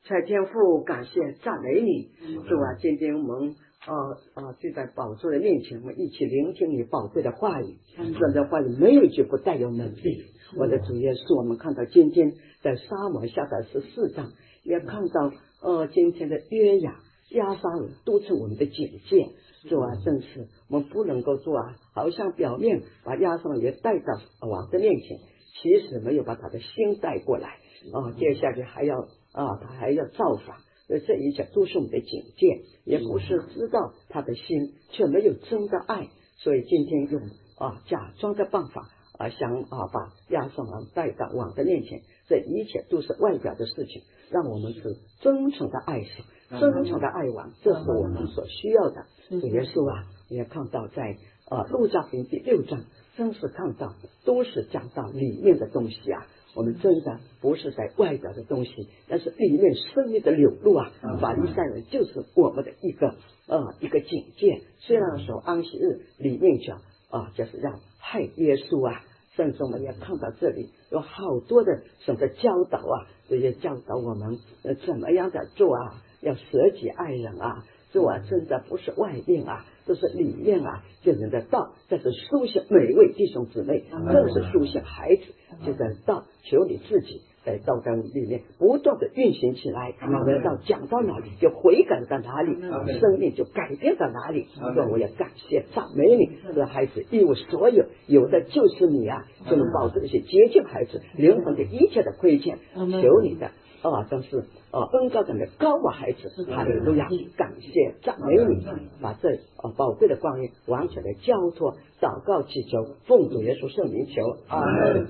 蔡天父，感谢赞美你，主啊！今天我们就在宝座的面前，我们一起聆听你宝贵的话语。这的话语没有一句不带有能力。我的主耶稣，我们看到今天在撒母耳下的14章，也看到今天的约雅、押沙龙都是我们的警戒。主啊，正是我们不能够做好像表面把押沙龙也带到王的面前，其实没有把他的心带过来。接下去还要他还要造访，这一切都是我们的警戒，也不是知道他的心，却没有真的爱，所以今天用假装的办法想把押沙龙带到王的面前，这一切都是外表的事情，让我们是真诚的爱神，真诚的爱王，这是我们所需要的。主耶稣也看到在路加福音第6章，真是看到都是讲到里面的东西我们真的不是在外表的东西，但是里面生命的流露法利赛人就是我们的一个警戒。虽然说安息日里面讲就是要害耶稣甚至我们也看到这里有好多的什么教导这些教导我们怎么样的做要舍己爱人做真的不是外面都是里面就人的道，这是书写每位弟兄姊妹，更是书写孩子，就在道，求你自己在道当里面不断的运行起来，得到讲到哪里就悔改到哪里，生命就改变到哪里。我也感谢赞美你，这孩子一无所有，有的就是你就能保证这些洁净孩子灵魂的一切的亏欠，求你的真是恩高等的高孩子，哈利路亚！感谢赞美你，把这宝贵的光阴完全的交托，祷告祈求，奉主耶稣圣名求，阿门。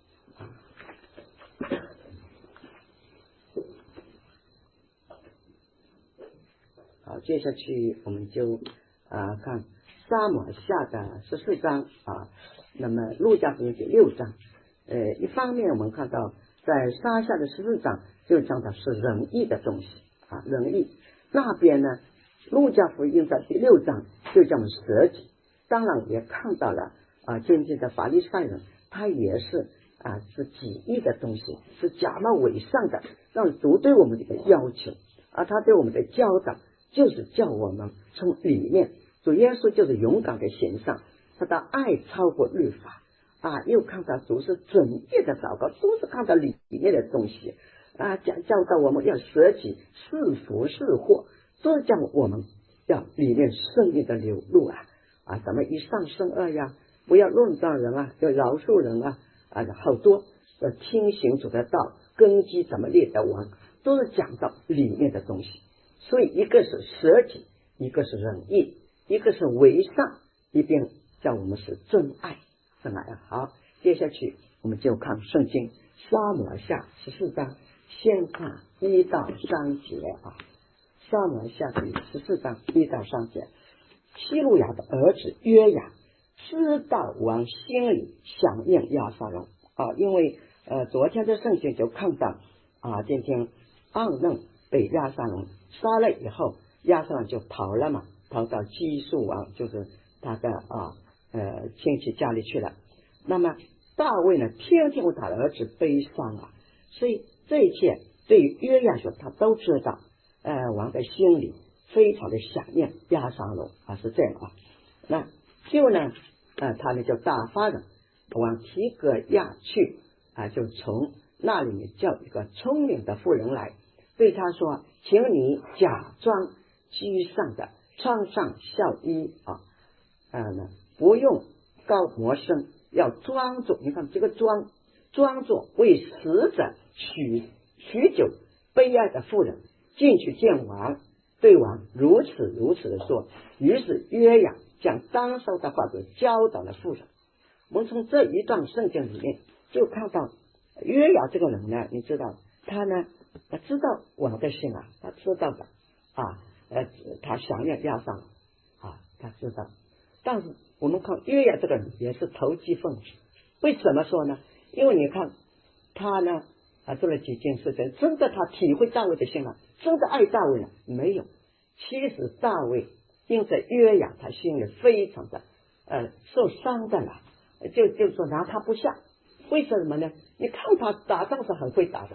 好，接下去我们就看撒母耳下的14章那么路加福音第6章，一方面我们看到在撒下的14章就讲的是仁义的东西仁义，那边呢路加福音的第6章就讲舍己，当然也看到了渐渐的法利赛人他也是是己意的东西，是假冒伪善的，让主对我们的一个要求他对我们的教导就是叫我们从里面，主耶稣就是勇敢的行善，他的爱超过律法又看到主是准确的祷告，都是看到里面的东西教导我们要舍己，是福是祸，都是叫我们要里面生命的流露怎么以善胜恶不要论断人要饶恕人好多听行主的道，根基怎么立得完，都是讲到里面的东西。所以一个是舍己，一个是仁义，一个是为善，一边叫我们是真爱。好，接下去我们就看圣经撒母耳下14章，先看1到3节撒母耳下第14章1到3节，西路亚的儿子约雅知道王心里想念押沙龙因为昨天的圣经就看到今天暗嫩被押沙龙杀了以后，押沙龙就跑了跑到基述王就是他的亲戚家里去了。那么大卫呢天天为他的儿子悲伤所以这一切对于约雅说他都知道王的心里非常的想念押沙龙是这样那就呢他们就打发人往提格亚去就从那里面叫一个聪明的妇人来，对他说，请你假装居上的，穿上孝衣不用高摩声，要装作，你看这个装作为死者许久悲哀的妇人进去见王，对王如此的说。于是约雅将当受的话就教导了妇人。我们从这一段圣经里面就看到约雅这个人呢，你知道他呢知道王的心他知道的他想念押沙龙他知道。但是我们看约雅这个人也是投机分子，为什么说呢？因为你看他呢做了几件事情，真的他体会大卫的心真的爱大卫没有。其实大卫因着约雅他心里非常的受伤的就说拿他不下。为什么呢？你看他打仗是很会打的，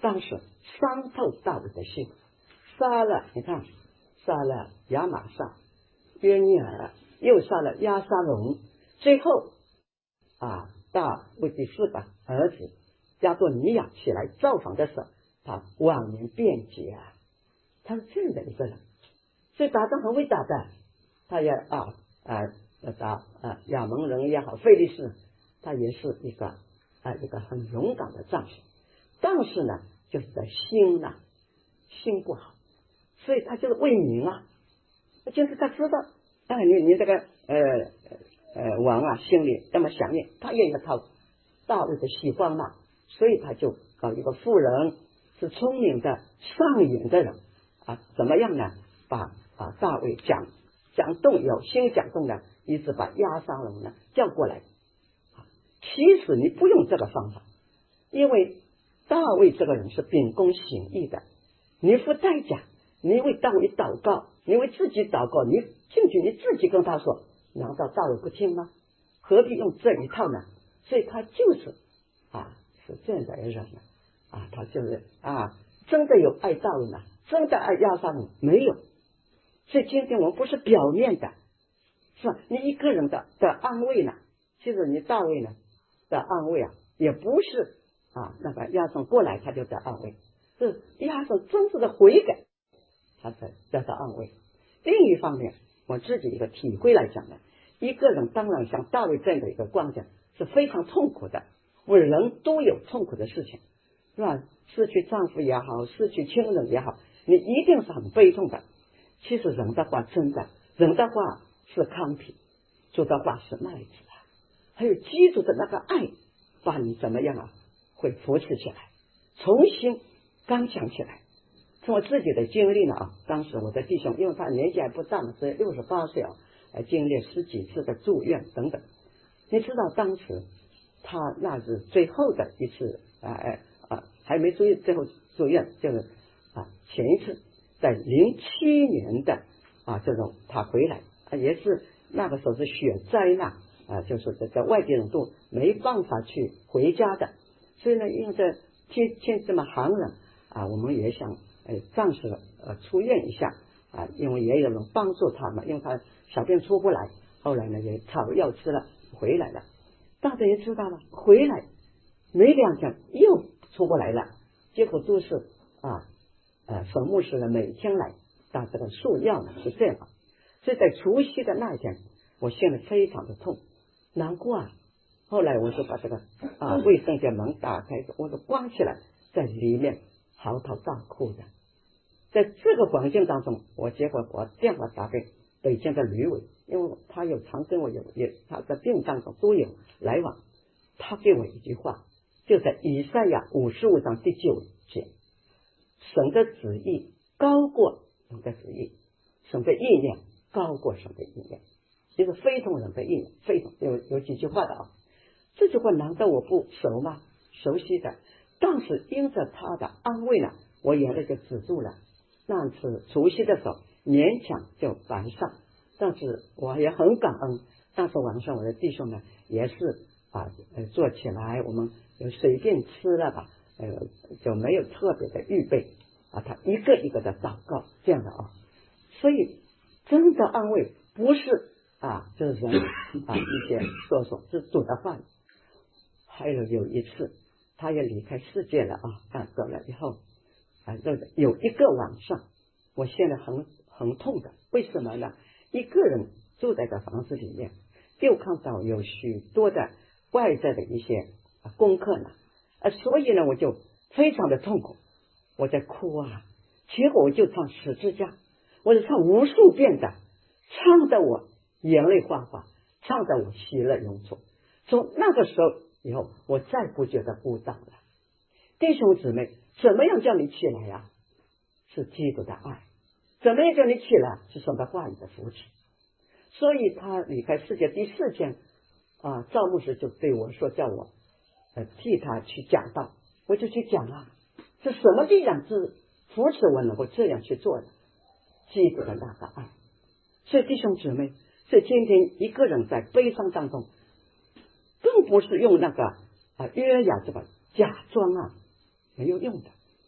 当时伤透大卫的心，杀了亚玛撒、约尼尔，又杀了押沙龙，最后大卫第4个儿子加多尼亚起来造访的时候，他妄言辩解他是这样的一个人。所以打仗很伟大的，他也打亚蒙人也好，非利士，他也是一个很勇敢的战士。但是呢，就是在心不好，所以他就是为民就是他知道你这个王心里这么想念，他也要讨大卫的喜欢嘛，所以他就搞一个妇人是聪明的上瘾的人怎么样呢？把大卫讲动，有心讲动呢，一直把押沙龙呢叫过来。其实你不用这个方法，因为大卫这个人是秉公行义的，你付代价，你为大卫祷告，你为自己祷告，你进去你自己跟他说，难道大卫不听吗？何必用这一套呢？所以他就是是这样的人呢他就是真的有爱大卫吗？真的爱押沙龙没有？所以今天我们不是表面的，是吧？你一个人的安慰呢，其实你大卫呢的安慰也不是那个押沙龙过来他就得安慰，是押沙龙真正的悔改，他才得到安慰。另一方面，我自己一个体会来讲呢，一个人当然像大卫这样的一个光景是非常痛苦的，我们人都有痛苦的事情，是吧？失去丈夫也好，失去亲人也好，你一定是很悲痛的。其实人的话真的，人的话是糠皮，主的话是麦子还有基督的那个爱把你怎么样会扶持起来，重新刚强起来。从我自己的经历呢当时我的弟兄因为他年纪还不大嘛，所以68岁经历10几次的住院等等。你知道当时他那是最后的一次还没最后住院，就是前一次在07年的这种他回来也是那个时候是雪灾难就是在外地人都没办法去回家的，所以呢因为这天这么寒冷我们也想暂时出院一下因为也有人帮助他们，因为他小便出不来，后来呢也草药吃了回来了。大家也知道了，回来没2天又出不来了，结果都是坟牧师呢每天来打这个树药呢是这样。所以在除夕的那一天，我心里非常的痛难过后来我就把这个卫生间门打开，我就关起来，在里面嚎啕大哭的。在这个环境当中，结果我电话打给北京的吕伟，因为他有常跟我他在病当中都有来往，他给我一句话，就在以赛亚55章第9节，神的旨意高过人的旨意，神的意念高过神的意念，这是非同人的意念，非同有几句话的这句话难道我不熟吗？熟悉的，但是因着他的安慰呢，我眼泪就止住了。那次除夕的时候勉强就完上，但是我也很感恩，但是晚上我的弟兄呢也是做起来，我们随便吃了吧就没有特别的预备他一个一个的祷告这样的所以真的安慰不是就是人一些说是主的话语。还有一次他也离开世界了走了以后有一个晚上我现在很痛的，为什么呢？一个人住在这房子里面，就看到有许多的外在的一些功课呢所以呢我就非常的痛苦，我在哭结果我就唱十字架，我就唱无数遍的，唱得我眼泪哗哗，唱得我喜乐涌出。从那个时候以后我再不觉得孤单了。弟兄姊妹，怎么样叫你起来是基督的爱，怎么样叫你起来是神的话语的扶持。所以他离开世界第4天赵牧师就对我说，叫我替他去讲道，我就去讲是什么力量是扶持我能够这样去做的？基督的那个爱。所以弟兄姊妹，所以今天一个人在悲伤当中，更不是用那个约雅这个假装没有用的，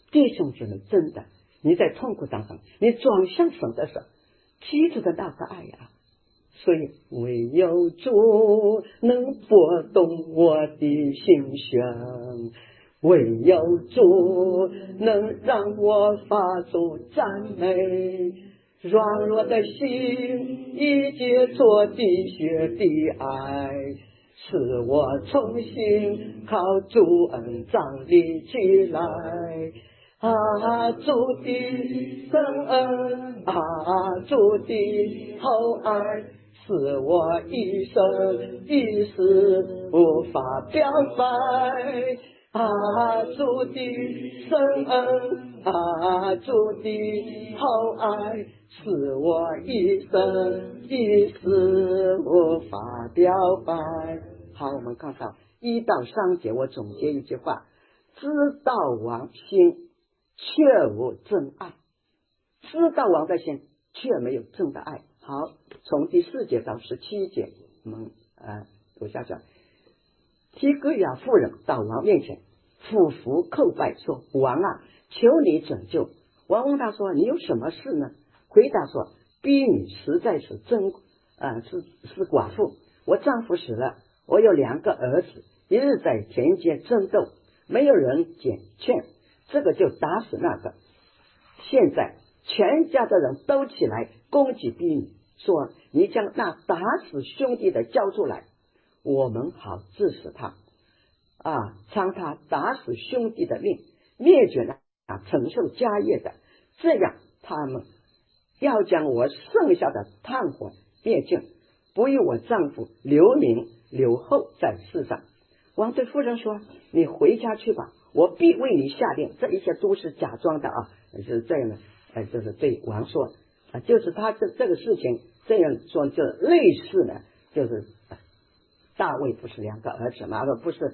弟兄姐妹，真的，你在痛苦当中，你转向神的时候，记住的那个爱啊。所以唯有主能拨动我的心弦，唯有主能让我发出赞美，软弱的心已结作滴血的爱，使我重新靠主恩站立起来。啊，主的圣恩啊，主的厚爱，使我一生一世无法表白。啊，主的圣恩啊，主的厚爱，使我一生一世无法表白。好，我们看到1到3节，我总结一句话：知道王心却无真爱，知道王的心却没有真的爱。好，从第4节到17节，我们读下去。提格亚妇人到王面前，俯伏叩拜说：王啊，求你拯救。王问他说：你有什么事呢？回答说：婢女实在是是寡妇，我丈夫死了，我有2个儿子，一日在田间争斗，没有人捡劝，这个就打死那个。现在全家的人都起来攻击婢女，说：你将那打死兄弟的交出来，我们好治死他偿他打死兄弟的命，灭绝了承受家业的，这样他们要将我剩下的炭火灭尽，不与我丈夫留名留后在世上。王对夫人说：你回家去吧，我必为你下令。这一切都是假装的是这样的，就是对王说就是他这个事情这样说，就类似呢，就是大卫不是2个儿子嘛，不是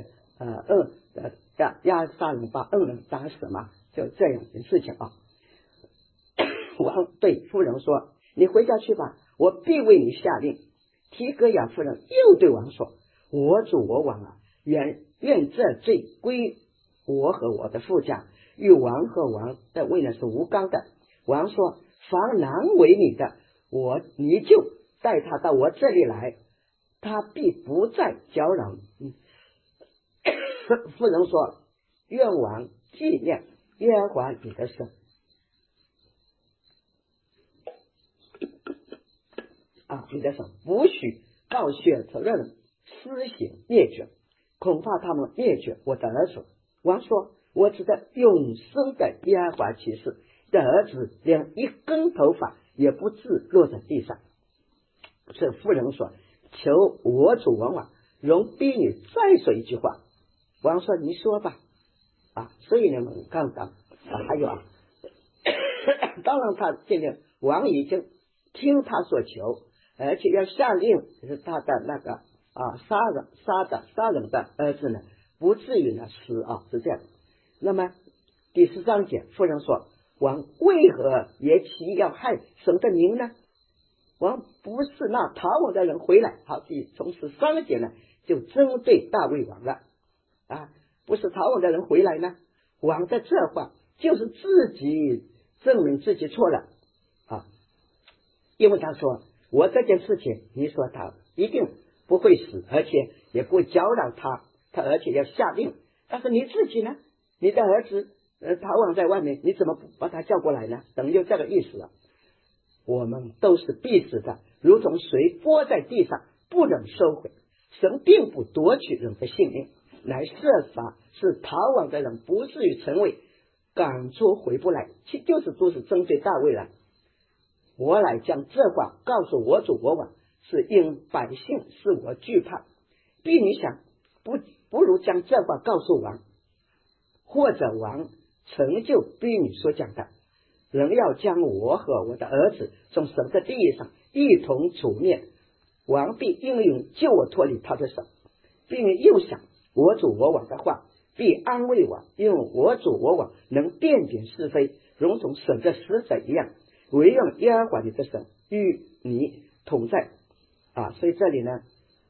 亚撒龙把2人打死嘛，就这样的事情王对夫人说：你回家去吧，我必为你下令。提格亚夫人又对王说：我主我王啊，愿这罪归我和我的父家，与王和王的位呢是无干的。王说：凡难为你的，你就带他到我这里来，他必不再搅扰你。夫人说：愿王纪念耶和华你的神你的神不许告血仇的人施行灭绝，恐怕他们灭绝我的儿子。王说：我指着永生的耶和华起誓，的儿子连一根头发也不至落在地上。这妇人说：求我主王啊，容婢女再说一句话。王说：你说吧。所以呢，我们看到还有当然他这个王已经听他所求，而且要下令是他的那个杀人的儿子呢不至于呢死是这样。那么第13节，妇人说：王为何也起要害神的名呢？王不是那逃亡的人回来。好，从13节呢就针对大卫王了不是逃亡的人回来呢，王的这话就是自己证明自己错了因为他说：我这件事情你说他一定不会死，而且也不会搅扰他而且要下令，但是你自己呢，你的儿子逃亡在外面，你怎么不把他叫过来呢？等于就这个意思了。我们都是必死的，如同水泼在地上不能收回。神并不夺取人的性命，来设法使逃亡的人不至于成为赶出回不来，其都是针对大卫了。我来将这话告诉我主我王，是因百姓使我惧怕。婢女想不如将这话告诉王，或者王成就婢女所讲的，人要将我和我的儿子从神的地上一同除灭，王必应允救我脱离他的手。婢女又想我主我王的话，必安慰我，因为我主我王能辨别是非，如同神的使者一样，唯用耶和华你的神与你同在所以这里呢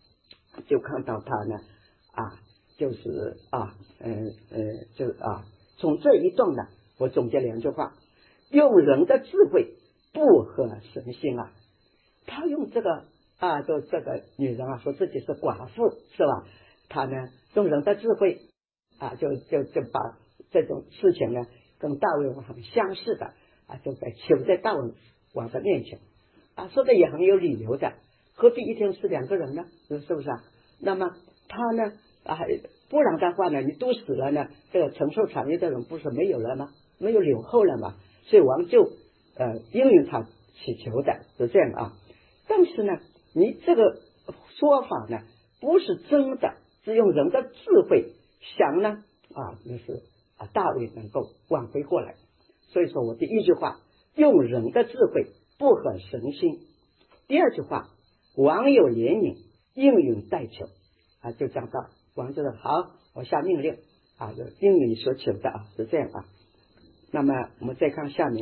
就看到他呢就是从这一段呢，我总结2句话：用人的智慧不合神心啊。他用这个就这个女人说自己是寡妇是吧？他呢用人的智慧就把这种事情呢跟大卫王很相似的就在求在大卫王的面前说的也很有理由的，何必一定是2个人呢？是不是那么他呢不然的话呢，你都死了呢，这个承受产业的人不是没有了吗？没有留后了吗？所以王就应允他祈求的，是这样但是呢，你这个说法呢不是真的，是用人的智慧想呢就是大卫能够挽回过来。所以说我第1句话，用人的智慧不合神心。第2句话，王有怜悯，应允代求就讲到王就说好，我下命令就应允你所求的是这样那么我们再看下面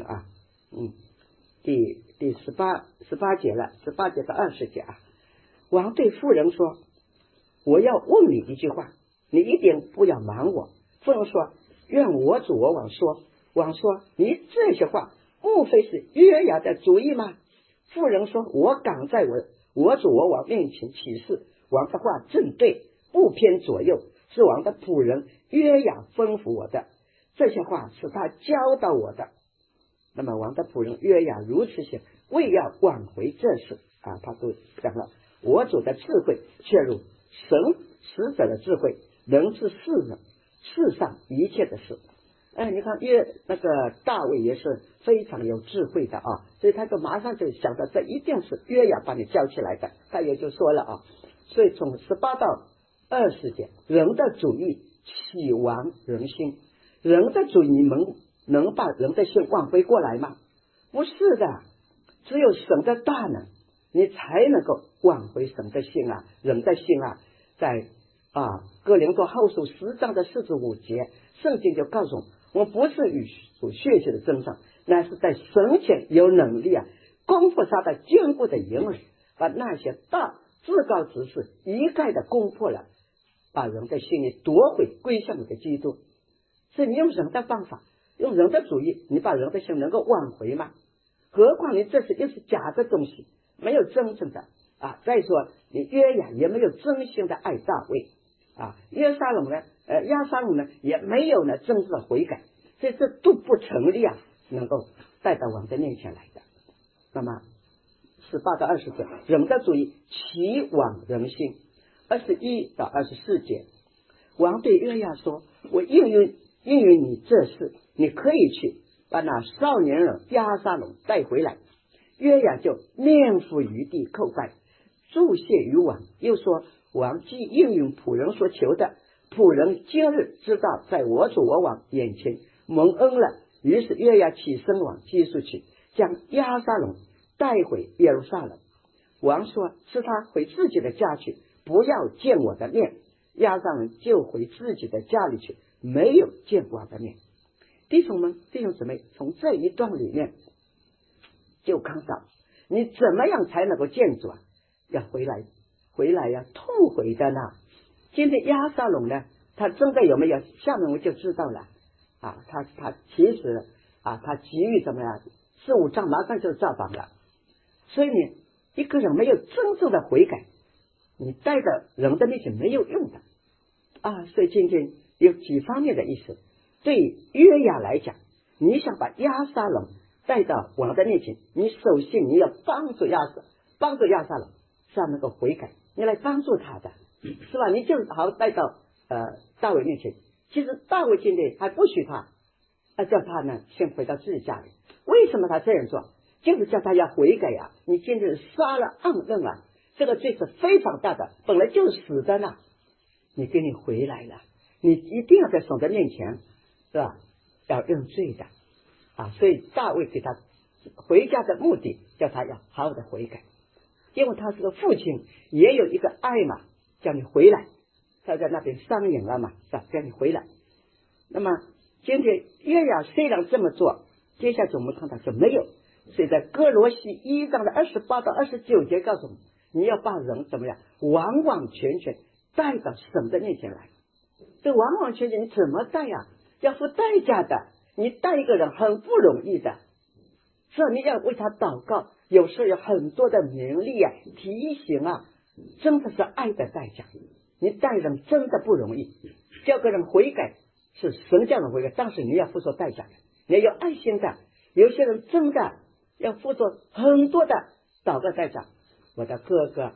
第18节了，18节到20节王对妇人说，我要问你一句话，你一定不要瞒我。妇人说，愿我主我王说。王说，你这些话莫非是约雅的主意吗？妇人说，我敢在我主我王面前起誓，王的话正对，不偏左右，是王的仆人约雅吩咐我的，这些话是他教导我的。那么王的仆人约雅如此写，为要挽回这事他都讲了，我主的智慧切入神使者的智慧，能治世上一切的事。你看那个大卫也是非常有智慧的所以他就马上就想到这一定是约雅把你叫起来的，他也就说了所以从18到20节，人的主意启亡人心，人的主意能把人的心挽回过来吗？不是的，只有神的大能，你才能够挽回神的心人的心在哥林多后书10章的45节，圣经就告诉我们不是与所血气的争战，乃是在神前有能力攻破撒旦坚固的营垒，把那些至高之事一概的攻破了，把人的心里夺回归向你的基督。所以你用人的方法，用人的主意，你把人的心能够挽回吗？何况你这又是假的东西，没有真正的再说你约雅也没有真心的爱大卫亚撒龙呢也没有呢真正的悔改，所以这都不成立能够带到王的面前来的。那么18到20节，人的主意启往人心。21到24节，王对约雅说，我应允你这事，你可以去把那少年人亚撒龙带回来。约雅就面伏于地叩拜，祝谢于王，又说，王既应允仆人所求的，仆人今日知道在我主我王眼前蒙恩了。于是约雅起身往基述去，将亚撒龙带回耶路撒冷。王说，是他回自己的家去，不要见我的面。亚撒龙就回自己的家里去，没有见我的面。弟兄姊妹，从这一段里面就看到你怎么样才能够见主要回来痛悔的呢？今天亚撒龙呢，他真的有没有？下面我们就知道了他其实他急于怎么样，4、5章马上就造访了。所以你一个人没有真正的悔改，你带到人的面前没有用的所以今天有几方面的意思。对约雅来讲，你想把亚撒龙带到王的面前，你首先你要帮助亚撒龙是要能够悔改，你来帮助他的是吧？你就好带到大卫面前。其实大卫今天还不许他叫他呢先回到自己家里。为什么他这样做？就是叫他要悔改你今天杀了暗刃这个罪是非常大的，本来就是死的呢，你回来了，你一定要在神的面前是吧，要认罪的所以大卫给他回家的目的，叫他要好好的悔改，因为他是个父亲，也有一个爱嘛，叫你回来，他在那边伤眼了嘛，是吧，叫你回来。那么今天约雅虽然这么做，接下来我们看到就没有。所以在哥罗西1章的28到29节告诉我们，你要把人怎么样完完全全带到神的面前来。这完完全全你怎么带要付代价的。你带一个人很不容易的，所以你要为他祷告。有时候有很多的勉励啊、提醒啊，真的是爱的代价。你带人真的不容易，叫个人悔改是神叫人悔改，但是你要付出代价的，你要有爱心的。有些人真的要付出很多的祷告代价。我的哥哥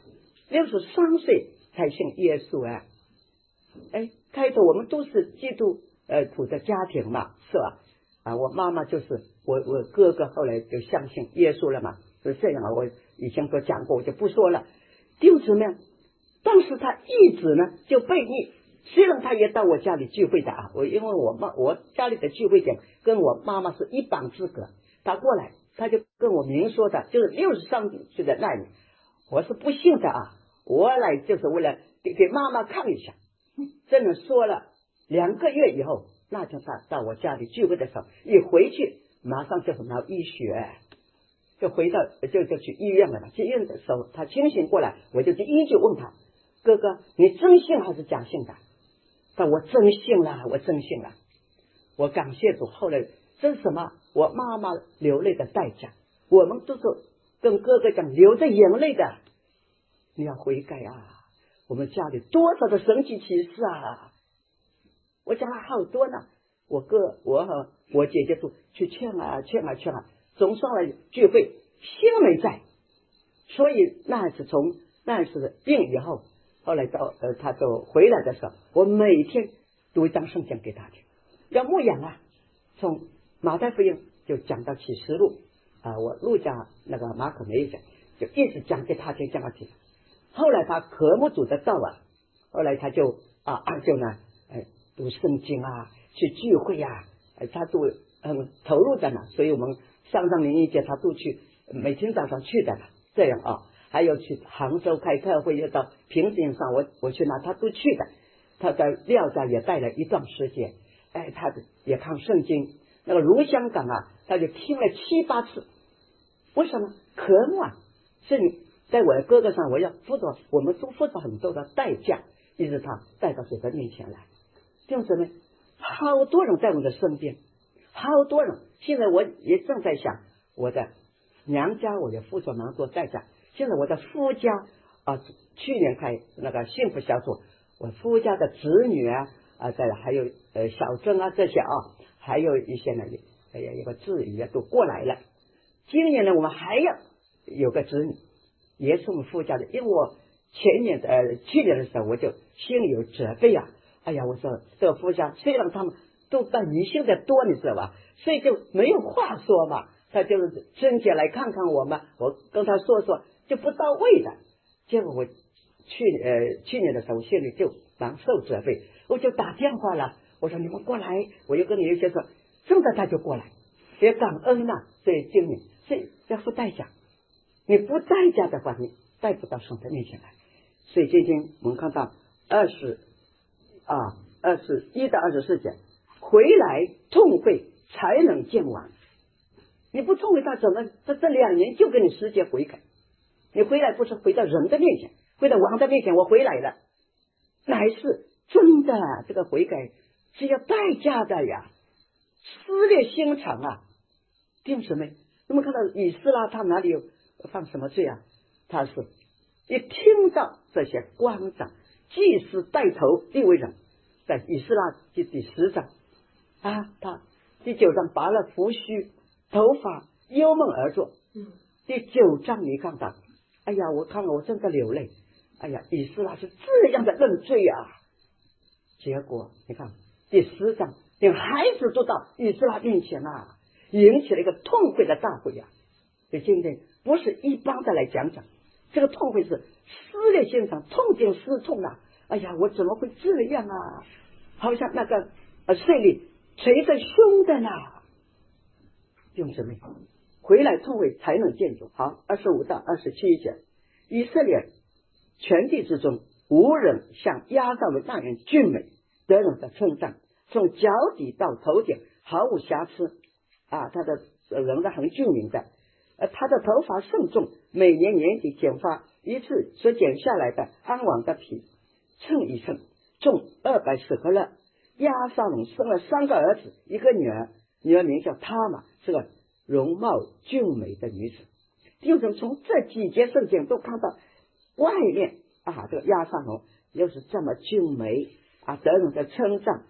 63岁才信耶稣啊，开头我们都是基督徒的家庭嘛，是吧？我妈妈就是我哥哥后来就相信耶稣了嘛，是这样啊。我以前都讲过，我就不说了。弟兄姊妹，但是他一直呢就悖逆，虽然他也到我家里聚会的啊，因为我家里的聚会点跟我妈妈是一榜之隔，他过来他就跟我明说的，就是63岁的那年，我是不信的啊，我来就是为了给妈妈看一下。这么说了2个月以后，那天他到我家里聚会的时候，一回去马上就是脑溢血，就回到就去医院了嘛。去医院的时候，他清醒过来，我就第一句问他：哥哥，你真信还是假信的？但我真信了，我真信了。我感谢主。后来这是什么？我妈妈流泪的代价。我们都是跟哥哥讲流着眼泪的，你要悔改啊！我们家里多少的神奇奇事啊！我讲了好多呢。我和我姐姐都去劝啊，总上来聚会，心没在。所以从那次病以后，后来到他都回来的时候，我每天读一张圣经给他听，要牧养啊。从马太福音就讲到启示录我路加那个马可没有讲，就一直讲给他听，讲到听。后来他渴慕主的道后来他就读圣经啊，去聚会啊，他都很投入的呢。所以我们上灵一节他都去，每天早上去的呢。这样还有去杭州开特会，又到平顶上我去那他都去的。他在廖家也待了一段时间，他也看圣经。那个如香港他就听了7、8次。为什么？渴慕是你在我的哥哥上，我们都付出很多的代价，一直他带到主的面前来。弟兄姊妹，好多人在我的身边，好多人。现在我也正在想，我的娘家我也付出蛮多代价。现在我的夫家去年开那个幸福小组，我夫家的子女再还有小珍这些还有一些呢，有个子女都过来了。今年呢，我们还要有个子女，也是我们夫家的。因为我去年的时候，我就心里有责备我说这个夫家虽然他们都办迷信的多，你知道吧，所以就没有话说嘛。他就是春节来看看我们，我跟他说就不到位的。结果我去年的时候，我心里就蛮受责备，我就打电话了，我说你们过来，我就跟你有些说，真的他就过来，也感恩所以今年所以要付代价，你不代价的话，你带不到神的面前来。所以今天我们看到21到24节，回来痛悔才能见王。你不痛悔，他怎么这2年就给你时间悔改？你回来不是回到人的面前，回到王的面前，我回来了，乃是真的。这个悔改是要代价的呀，撕裂心肠弟兄姊妹，那么看到以斯拉他哪里有犯什么罪他是一听到这些官长、祭司带头利未人，在以斯拉记第10章他第9章拔了胡须，头发忧闷而坐。第9章你看到，我看了我真的流泪。以斯拉是这样的认罪结果你看第10章，连孩子都到以斯拉面前引起了一个痛悔的大会所以今天不是一般的来讲，这个痛悔是撕裂心肠，痛定思痛我怎么会这样好像那个税吏捶着胸的弟兄姊妹，回来痛悔才能见主。好，25到27节，以色列全地之中，无人像压上的那人俊美，得人的称赞，从脚底到头顶毫无瑕疵他的人的很俊明的。他的头发甚重，每年年底剪发一次，所剪下来的安王的皮称一称，重210克勒， 亚撒龙生了3个儿子，一个女儿，女儿名叫他玛，是个容貌俊美的女子。就是从这几节圣经都看到外面这个亚撒龙又是这么俊美得人的称赞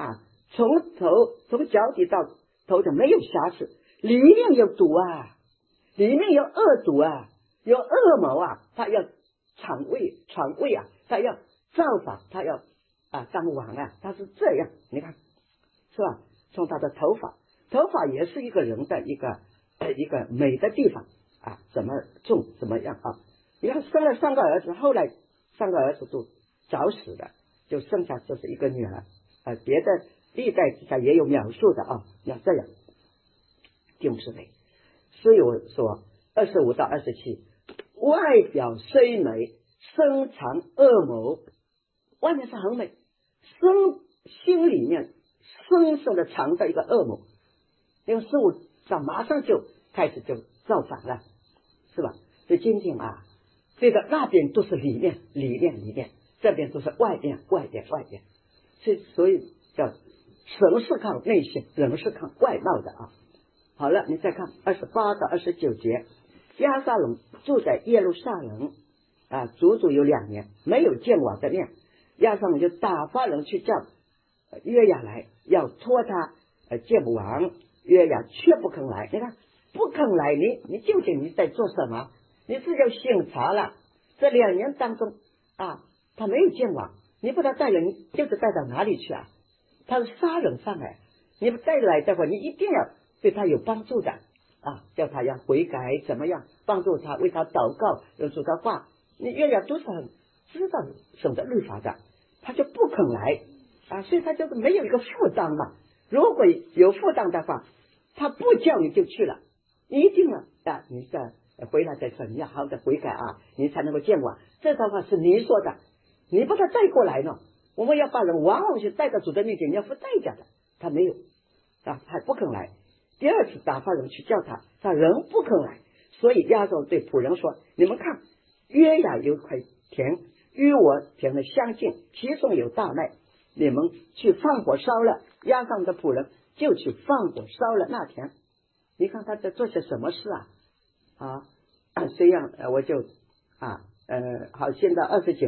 从脚底到头就没有瑕疵，里面有毒里面有恶毒有恶谋他要篡位他要造反，他要当王他是这样，你看是吧？从他的头发也是一个人的一个美的地方怎么种怎么样你看生了3个儿子，后来3个儿子都早死了，就剩下这是一个女儿别的历代之下也有描述的要这样弟兄姊妹。所以我说25到27，外表虽美，深藏恶谋。外面是很美，心里面深深的藏着一个恶谋，因为15章马上就开始就造反了，是吧？所以今天这个那边都是里面，这边都是外边。所以叫神是看内心，人是看外貌的好了，你再看28到29节，亚撒龙住在耶路撒冷足足有2年，没有见王的面。亚撒龙就打发人去叫约雅来，要托他见王。约雅却不肯来。你看不肯来，你究竟你在做什么？你是要醒察了。这2年当中他没有见王，你把他带来，你就是带到哪里去他是杀人犯你不带来的话，你一定要对他有帮助的叫他要悔改，怎么样帮助他，为他祷告，用主的话。你约雅都是很知道神的律法的，他就不肯来所以他就是没有一个负担嘛。如果有负担的话，他不叫你就去了，你一定你再回来再说，你要好好的悔改你才能够见我。这段话是你说的，你把他带过来呢，我们要把人往往去带到主的面前，你要付代价的。他没有还不肯来。第2次打发人去叫他，他人不肯来。所以亚撒龙对仆人说，你们看约雅有块田与我田的相近，其中有大麦，你们去放火烧了。亚撒龙的仆人就去放火烧了那田。你看他在做些什么事这样我就好，现在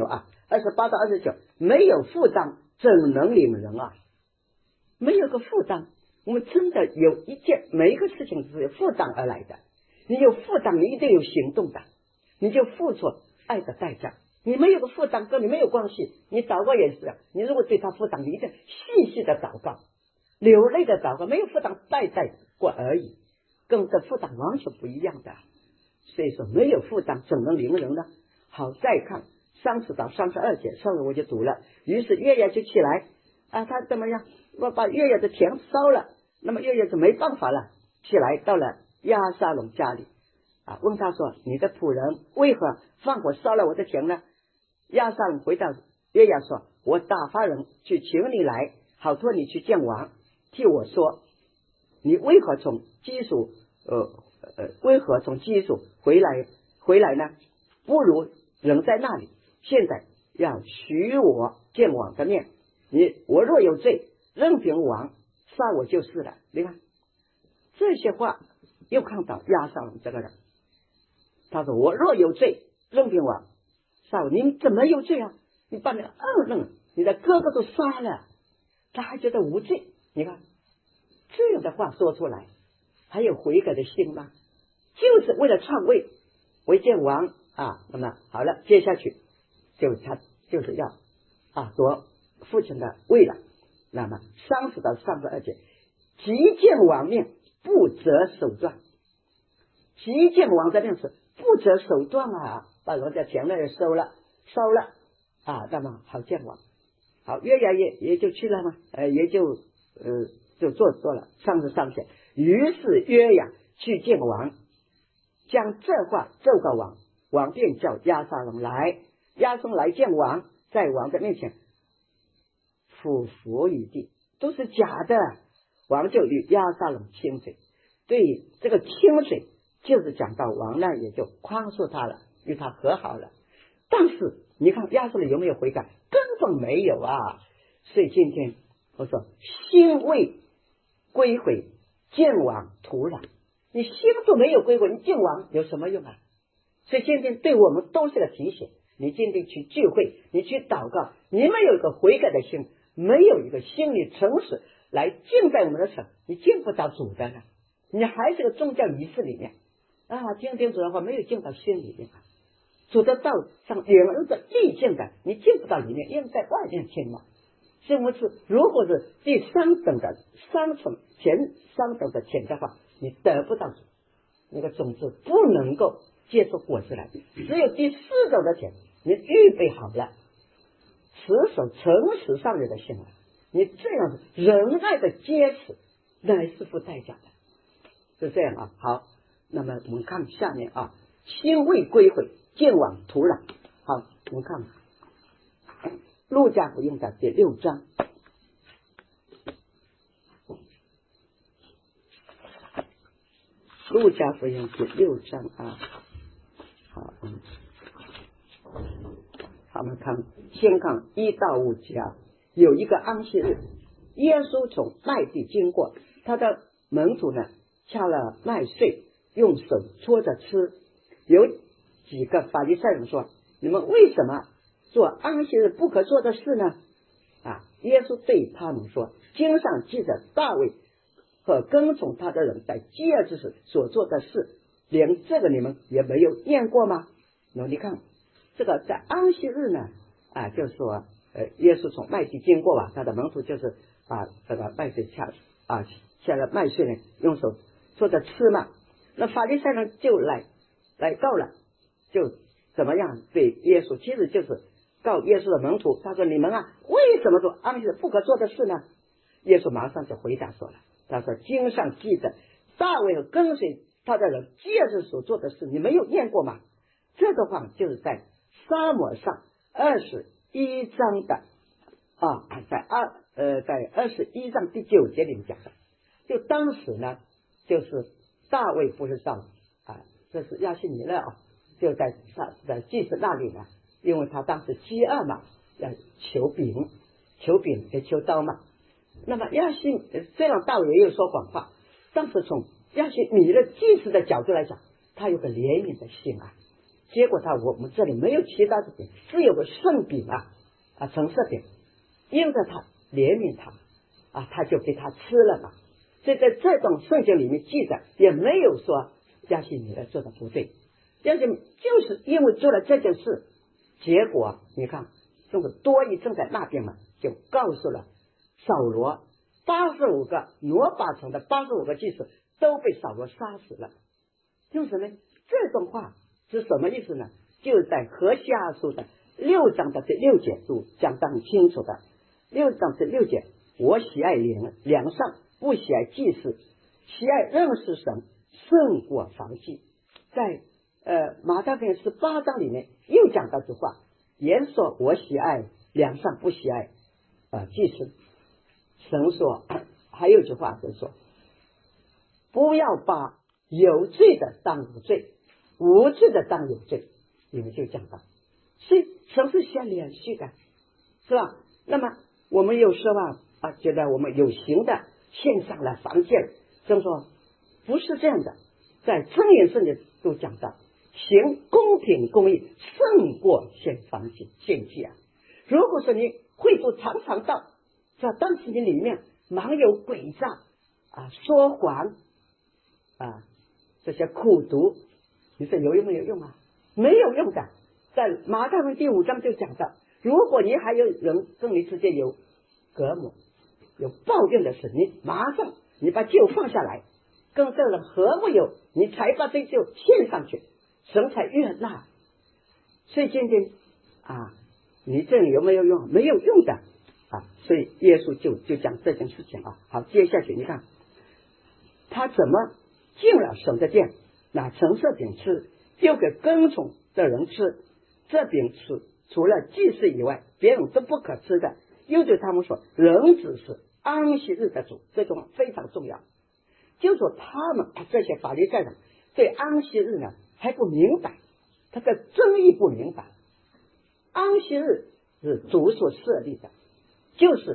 2928到29，没有负担怎能领人没有个负担，我们真的有一件每一个事情是有负担而来的。你有负担，你一定有行动的，你就付出爱的代价。你没有个负担跟你没有关系，你祷告也是这样，你如果对他负担，你一定细细的祷告，流泪的祷告，没有负担带过而已，跟这负担完全不一样的。所以说没有负担怎能领人呢？好，再看30到32节，上面我就读了。于是约雅就起来他怎么样？我把约雅的田烧了，那么约雅就没办法了，起来到了亚撒龙家里问他说，你的仆人为何放火烧了我的田呢？亚撒龙回答约雅说，我打发人去请你来，好托你去见王，替我说，你为何从基述回来呢？不如人在那里，现在要许我见王的面，我若有罪，任凭王杀我就是了。你看这些话，又看到亚撒龙这个人，他说我若有罪，任凭王杀我。你怎么有罪你把你的二人你的哥哥都杀了，他还觉得无罪。你看这样的话说出来，还有悔改的心吗？就是为了篡位，为见王那么好了，接下去他就是要夺父亲的位了。那么30到32节，即见王面，不择手段。即见王的面是不择手段把人家田也烧了那么好见王。好，约雅也就去了嘛，也就做了。33节，于是约雅去见王，将这话奏告王，王便叫亚撒龙来。亚撒龙来见王，在王的面前俯伏于地，都是假的。王就与亚撒龙亲嘴，对这个亲嘴就是讲到王呢也就宽恕他了，与他和好了。但是你看亚撒龙有没有悔改？根本没有所以今天我说心未归回，见往徒然。你心都没有归回，你见往有什么用啊？所以今天对我们都是个提醒，你今天去聚会，你去祷告，你没有一个悔改的心，没有一个心里诚实来敬拜我们的神，你见不到主的呢，你还是个宗教仪式里面啊，今天主的话没有进到心里面，主的道上领人的意见的，你进不到里面，因为在外面听嘛。所以我们是如果是第三等的三层前三等的钱的话，你得不到主，那个种子不能够结出果子来。只有第四等的钱，你预备好了，持守诚实上面的心了，你这样仁爱的坚持乃是付代价的，是这样啊。好，那么我们看下面啊，心未归回，见往徒然。好，我们看路加福音的第6章。路加福音第6章啊，好，我们看先看1到5节啊。有一个安息日，耶稣从麦地经过，他的门徒呢掐了麦穗，用手搓着吃。有几个法利赛人说：“你们为什么做安息日不可做的事呢？”耶稣对他们说：“经上记着大卫和跟从他的人在饥饿之时所做的事，连这个你们也没有念过吗？”那你看这个在安息日呢就是说耶稣从麦地经过吧，他的门徒就是这个麦穗掐了麦穗呢，用手做着吃嘛。那法利赛人就来告了，就怎么样对耶稣，其实就是告耶稣的门徒，他说：“你们为什么做安息日不可做的事呢？”耶稣马上就回答说了，他说：“经上记着大卫和跟随他的人饥饿时所做的事，你没有念过吗？”这个话就是在撒母耳上21章的在21章第9节里面讲的。就当时呢，就是大卫不是造这是亚西米勒就在祭司那里呢，因为他当时饥饿嘛，要求饼也求刀嘛。那么虽然大卫也有说谎话，但是从亚西米勒祭司的角度来讲，他有个怜悯的心结果我们这里没有其他的饼，只有个圣饼橙色饼，因着他怜悯他他就给他吃了嘛。所以在这种圣经里面记载，也没有说亚西米勒做的不对，亚西米就是因为做了这件事，结果你看这个多益正在那边嘛，就告诉了扫罗85个挪巴城的85个祭司都被扫罗杀死了。用什么？这种话是什么意思呢？就在何西阿书的6章的第6节都讲得很清楚的。6章第6节，我喜爱良善，不喜爱祭祀，喜爱认识神胜过燔祭。在马太福音18章里面又讲到这话，言说我喜爱良善，不喜爱祭祀。神说还有一句话就是说，不要把有罪的当无罪，无罪的当有罪，你们就讲到。所以神是先连续的，是吧？那么我们有时候觉得我们有形的献上了燔祭，神说不是这样的，在箴言圣经都讲到，行公平公义胜过献燔祭献祭如果说你会做常常道，但是你里面满有诡诈说谎这些苦毒，你说有用没有用没有用的。在马太福音第5章就讲到，如果你还有人跟你之间有隔膜有抱怨的事，你马上你把酒放下来，跟这人和睦有，你才把这酒献上去，神才悦纳。所以今天你这里有没有用？没有用的所以耶稣就讲这件事情好，接下去你看他怎么进了神的殿，拿橙色饼吃，又给跟从的人吃。这饼吃除了祭司以外，别人都不可吃的。又对他们说，人子是安息日的主，这种非常重要。就说他们这些法利赛人对安息日呢还不明白，他的真意不明白。安息日是主所设立的，就是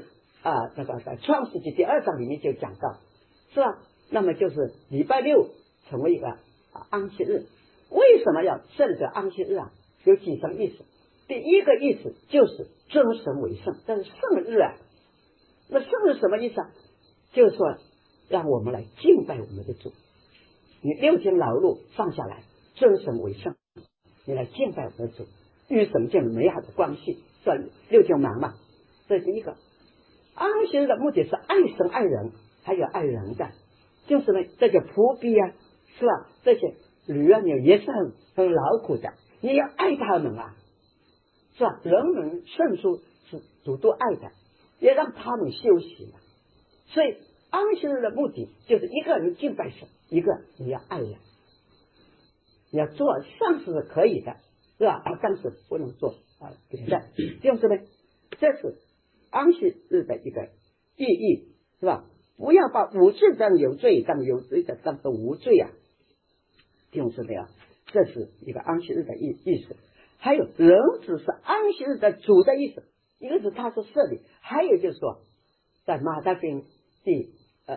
那个在创世纪第2章里面就讲到，是吧？那么就是礼拜六成为一个安息日。为什么要圣这安息日啊？有几层意思。第一个意思就是尊神为圣，这是圣日啊。那圣日什么意思啊？就是说让我们来敬拜我们的主。你6天劳碌放下来，尊神为圣，你来敬拜我们的主，与神建立美好的关系，算6天忙嘛。这是第一个。安息日的目的是爱神爱人，还有爱人的，就是呢这些仆婢啊，是吧？这些驴啊牛也是很劳苦的，你要爱他们啊，是吧？人们圣书是主都爱的，也让他们休息嘛。所以安息日的目的就是一个人敬拜神，一个你要爱人，你要做善事是可以的，是吧？但是不能做别的，就是呢，这是安息日的一个意义，是吧？不要把无罪当有罪，当有罪的当成无罪啊，就是这样。这是一个安息日的意思。还有人只是安息日的主的意思，一个是他是设立，还有就是说在马太福音第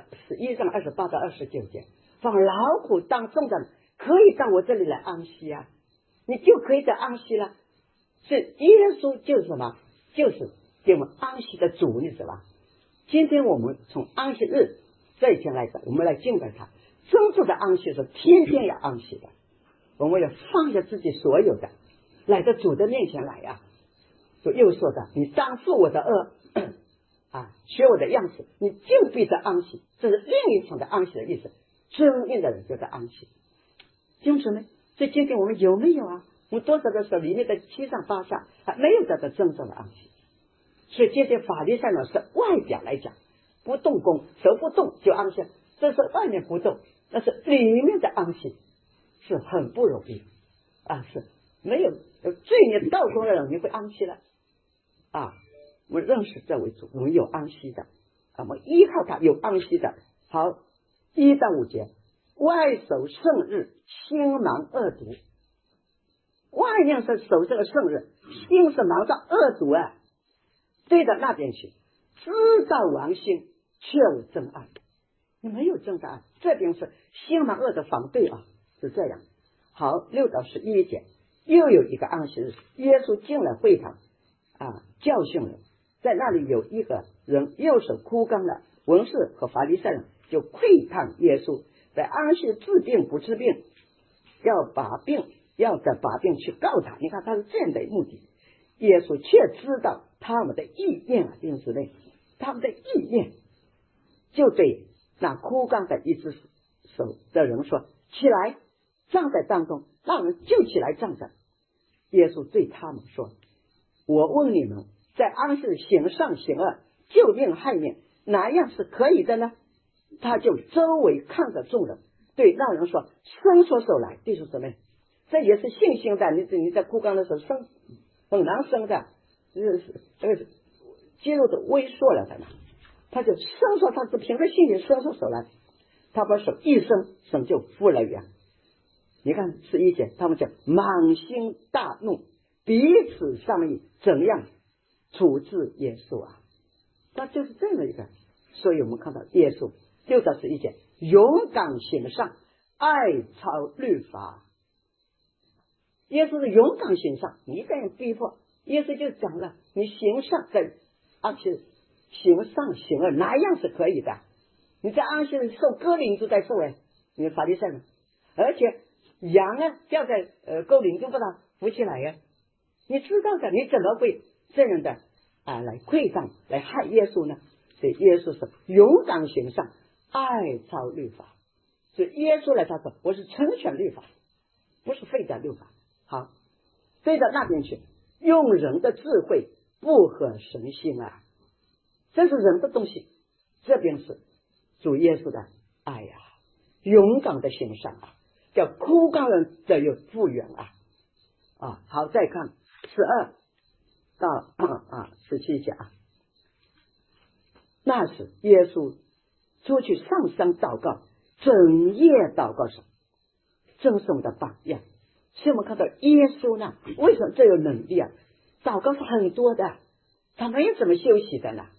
11章28到29节，放劳苦当重担可以到我这里来安息啊，你就可以在安息了。所以耶稣就是什么？就是给我们安息的主，你知道吧？今天我们从安息日这一天来讲，我们来敬拜他。真正的安息是天天要安息的，我们要放下自己所有的，来到主的面前来呀。就又说的，你当负我的恶学我的样式，你就必得安息。这是另一层的安息的意思。真正的人就得安息。弟兄们，所以今天我们有没有啊？我们多少的时候里面的七上八下还没有得到真正的安息。所以这些法律上呢是外表来讲不动工，手不动就安息，这是外面不动，但是里面的安息是很不容易是没有罪孽道中的人你会安息了我认识这位主，我们有安息的我们依靠他有安息的。好，1到5节，外守圣日，心忙恶毒。外面是守这个圣日，心是忙到恶毒对到那边去，知道王心，却无真爱。你没有真的爱，这边是心忙恶的反对是这样。好，6到11节，又有一个安息日，耶稣进了会堂教训人，在那里有一个人右手枯干了，文士和法利赛人就窥探耶稣，在安息治病不治病，要把病去告他。你看他是这样的目的。耶稣却知道他们的意念弟兄姊妹，他们的意念，就对那枯干的一只手的人说，起来站在当中，让人就起来站着。耶稣对他们说，我问你们，在安息日行善行恶，救命害命，哪样是可以的呢？他就周围看着众人，对那人说，伸出手来。弟兄姊妹，这也是信心的，你在枯干的时候伸很难伸的，这个肌肉都萎缩了的嘛，他就伸出，他是凭着信心伸出手来，他把手一伸，神就复了原。你看11节，他们就满心大怒，彼此商议怎样处置耶稣那就是这样的一个。所以我们看到耶稣6到11节，勇敢行善，爱操律法。耶稣是勇敢行善，你这样逼迫，耶稣就讲了，你行善在安息日行善行恶，哪样是可以的？你在安息日受割礼就在受你法利赛人，而且羊掉在沟里就把它扶起来你知道的，你怎么会这样的来窥探来害耶稣呢？所以耶稣是勇敢行善，爱操律法。所以耶稣来他说，我是成全律法，不是废掉律法。好，飞到那边去，用人的智慧不合神心这是人的东西。这边是主耶稣的爱勇敢的行善叫枯干人的有复原好，再看12到17节那时耶稣出去上山祷告，整夜祷告神，赠送的榜样。所以我们看到耶稣呢，为什么这有能力祷告是很多的，他没有怎么休息的呢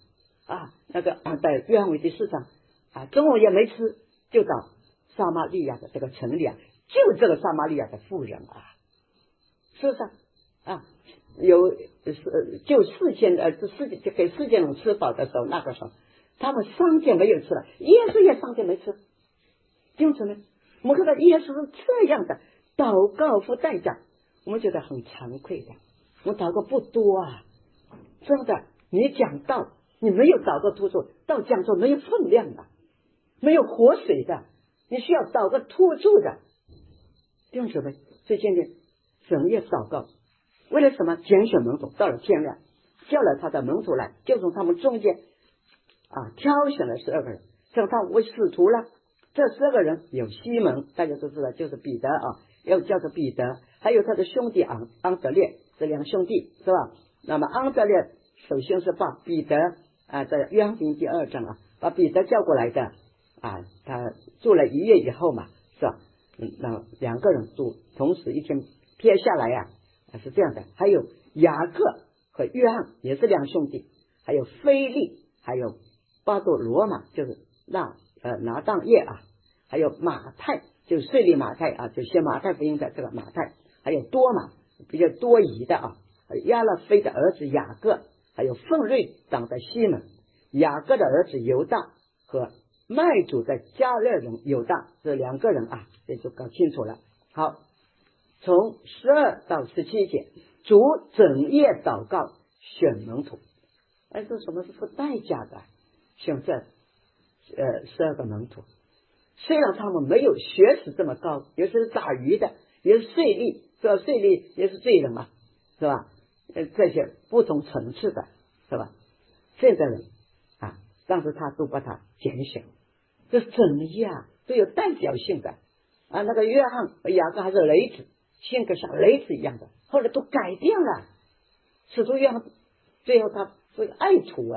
在约翰福音第4章中午也没吃，就到撒玛利亚的这个城里就这个撒玛利亚的妇人是不是有就给4000人吃饱的时候，那个时候他们3天没有吃了，耶稣也3天没吃。弟兄姊妹，我们看到耶稣是这样的祷告付代价，我们觉得很惭愧的。我祷告不多真的，你讲道你没有祷告突出，到讲座没有分量的，没有活水的，你需要祷告突出的。弟兄姊妹，所以今天整夜祷告，为了什么？拣选门徒，到了天亮叫了他的门徒来，就从他们中间挑选了12个人，叫他为使徒了。这12个人有西门，大家都知道就是彼得又叫做彼得，还有他的兄弟安德烈，这2兄弟是吧？那么安德烈首先是把彼得在约翰福音第2章把彼得叫过来的他住了1月以后嘛，是吧？那2个人住，同时一天撇下来是这样的。还有雅各和约翰也是2兄弟，还有腓利，还有巴多罗嘛，就是拿当业还有马太，就是税吏马太就写马太福音的这个马太，还有多马比较多疑的亚勒菲的儿子雅各，还有奋锐党的西门，雅各的儿子犹大和麦主的加略人犹大，这2个人这就搞清楚了。好，从12到17节，主整夜祷告选门徒，这什么是付代价的？选这12个门徒，虽然他们没有学识这么高，也是打鱼的，也是税吏，是吧？税吏也是罪人嘛，是吧？这些不同层次的，是吧？这个人但是他都把他拣选，这整夜都有代表性的那个约翰和雅各还是雷子，性格像雷子一样的，后来都改变了。使徒约翰最后他是爱徒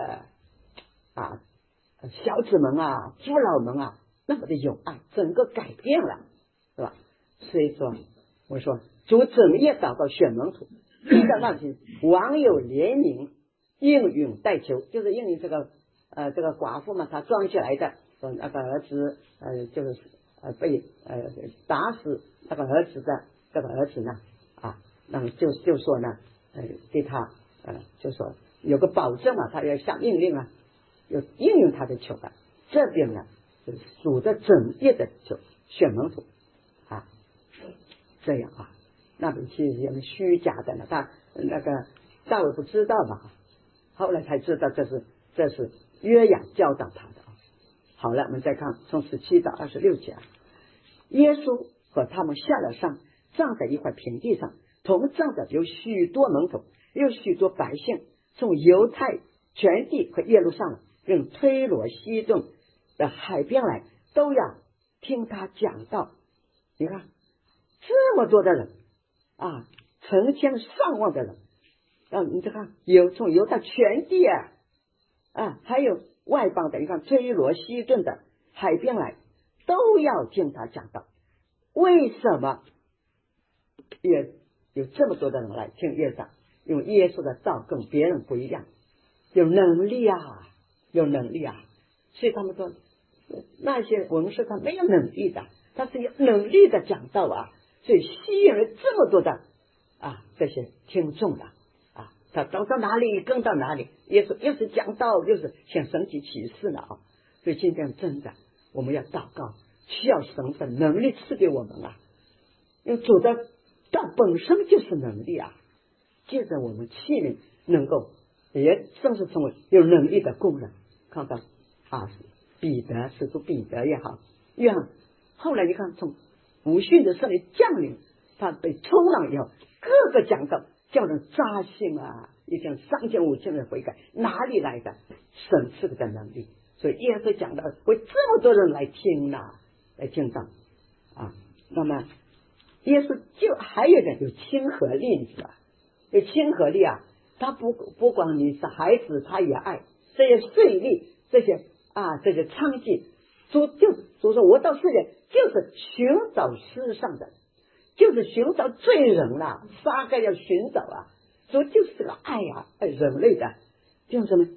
小子们父老们那么的有爱，整个改变了，是吧？所以说我说主整夜祷告选门徒，记到那句王有怜悯，应允代求，就是应允这个寡妇嘛，她装起来的那个儿子就是被打死那个儿子的这个儿子呢那么就说呢对他就说有个保证他要下命令有应用他的求这边呢就是主的整夜的求选门徒这样那边其实是虚假的呢，他那个大卫不知道嘛，后来才知道这是约雅教导他的。好了，我们再看从17到26节耶稣和他们下了山，站在一块平地上，同站的有许多门徒，有许多百姓，从犹太全地和耶路撒冷跟推罗西顿的海边来，都要听他讲道。你看这么多的人成千上万的人你再看有从犹太全地还有外邦的，你看推罗西顿的海边来，都要听他讲道。为什么也有这么多的人来听耶稣？因为耶稣的道跟别人不一样，有能力有能力所以他们说那些文士他没有能力的，他是有能力的讲道所以吸引了这么多的这些听众他走到哪里跟到哪里，耶稣又是讲道又是显神迹启示的所以今天真的我们要祷告，需要神的能力赐给我们因为主的道本身就是能力借着我们器皿能够也正是成为有能力的工人。看到彼得使徒彼得也好，约翰后来你看从无训的圣灵降临，他被充满以后，各个讲道叫人扎心已经3500人悔改，哪里来的神赐的能力？所以耶稣讲到会这么多人来听来听到那么耶稣就还有点有亲和力，你知道有亲和力他不光你是孩子，他也爱这些税吏，这些娼妓。主说我到世界就是寻找世上的，就是寻找罪人撒该要寻找主就是这个爱人类的，就是什么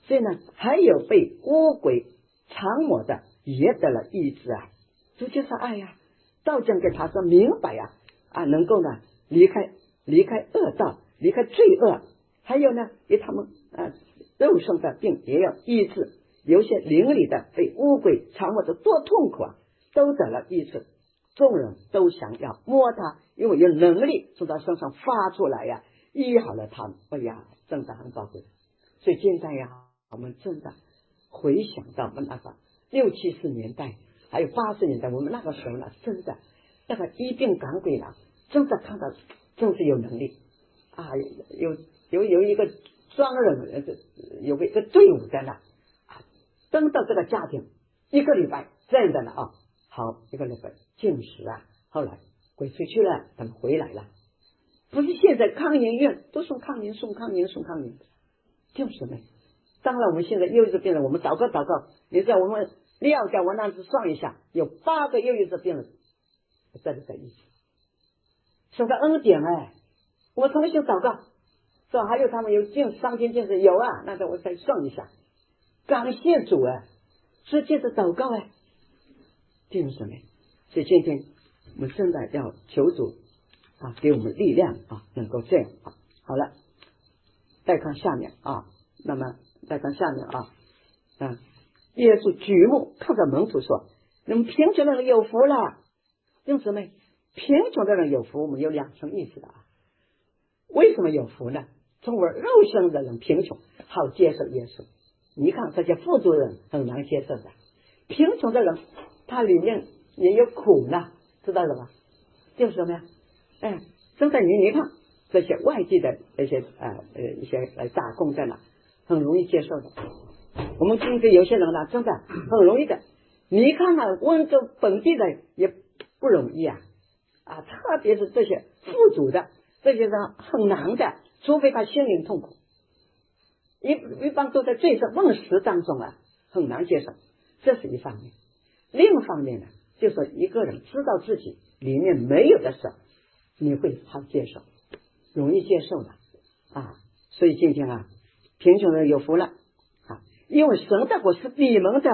所以呢，还有被污鬼缠磨的也得了医治啊。这就是爱呀，道讲给他说明白呀，能够呢离开恶道，离开罪恶。还有呢，给他们肉身的病也要医治，有些灵里的被污鬼缠磨的多痛苦啊，都得了医治。众人都想要摸他，因为有能力从他身上发出来呀，医好了他们。哎呀，真的很宝贵。所以现在呀，我们真的回想到我们那个60、70年代，还有80年代，我们那个时候呢，真的那个医病赶鬼呢，真的看到真是有能力啊，有一个专人，有一个队伍在那登到这个家庭1个礼拜站在那好1个礼拜禁食后来鬼出去了，他们回来了。不是现在抗炎院都送抗炎，就是没。当然我们现在忧郁症病人，我们祷告，你知道我们料在我那子算一下，有8个忧郁症病人在一起，是个恩典我重新祷告，是吧？还有他们有伤天见识有那个我再算一下，感谢主是借着祷告弟兄姊妹。所以今天我们真的要求主给我们力量能够这样好了，再看下面那么再看下面耶稣举目看着门徒说：“你们贫穷的人有福了。”弟兄姊妹，贫穷的人有福，我们有2层意思的为什么有福呢？从我肉身的人贫穷，好接受耶稣。你看这些富足人很难接受的，贫穷的人他里面也有苦呢，知道了吧？就是什么呀？真的你看这些外地的一些打工在哪很容易接受的。我们今天有些人呢，真的很容易的。你看温州本地的也不容易特别是这些富足的这些人很难的，除非他心灵痛苦，一般都在罪上问食当中很难接受，这是一方面。另一方面呢，就是一个人知道自己里面没有的时候，你会好接受，容易接受的所以今天贫穷人有福了因为神的国是你们的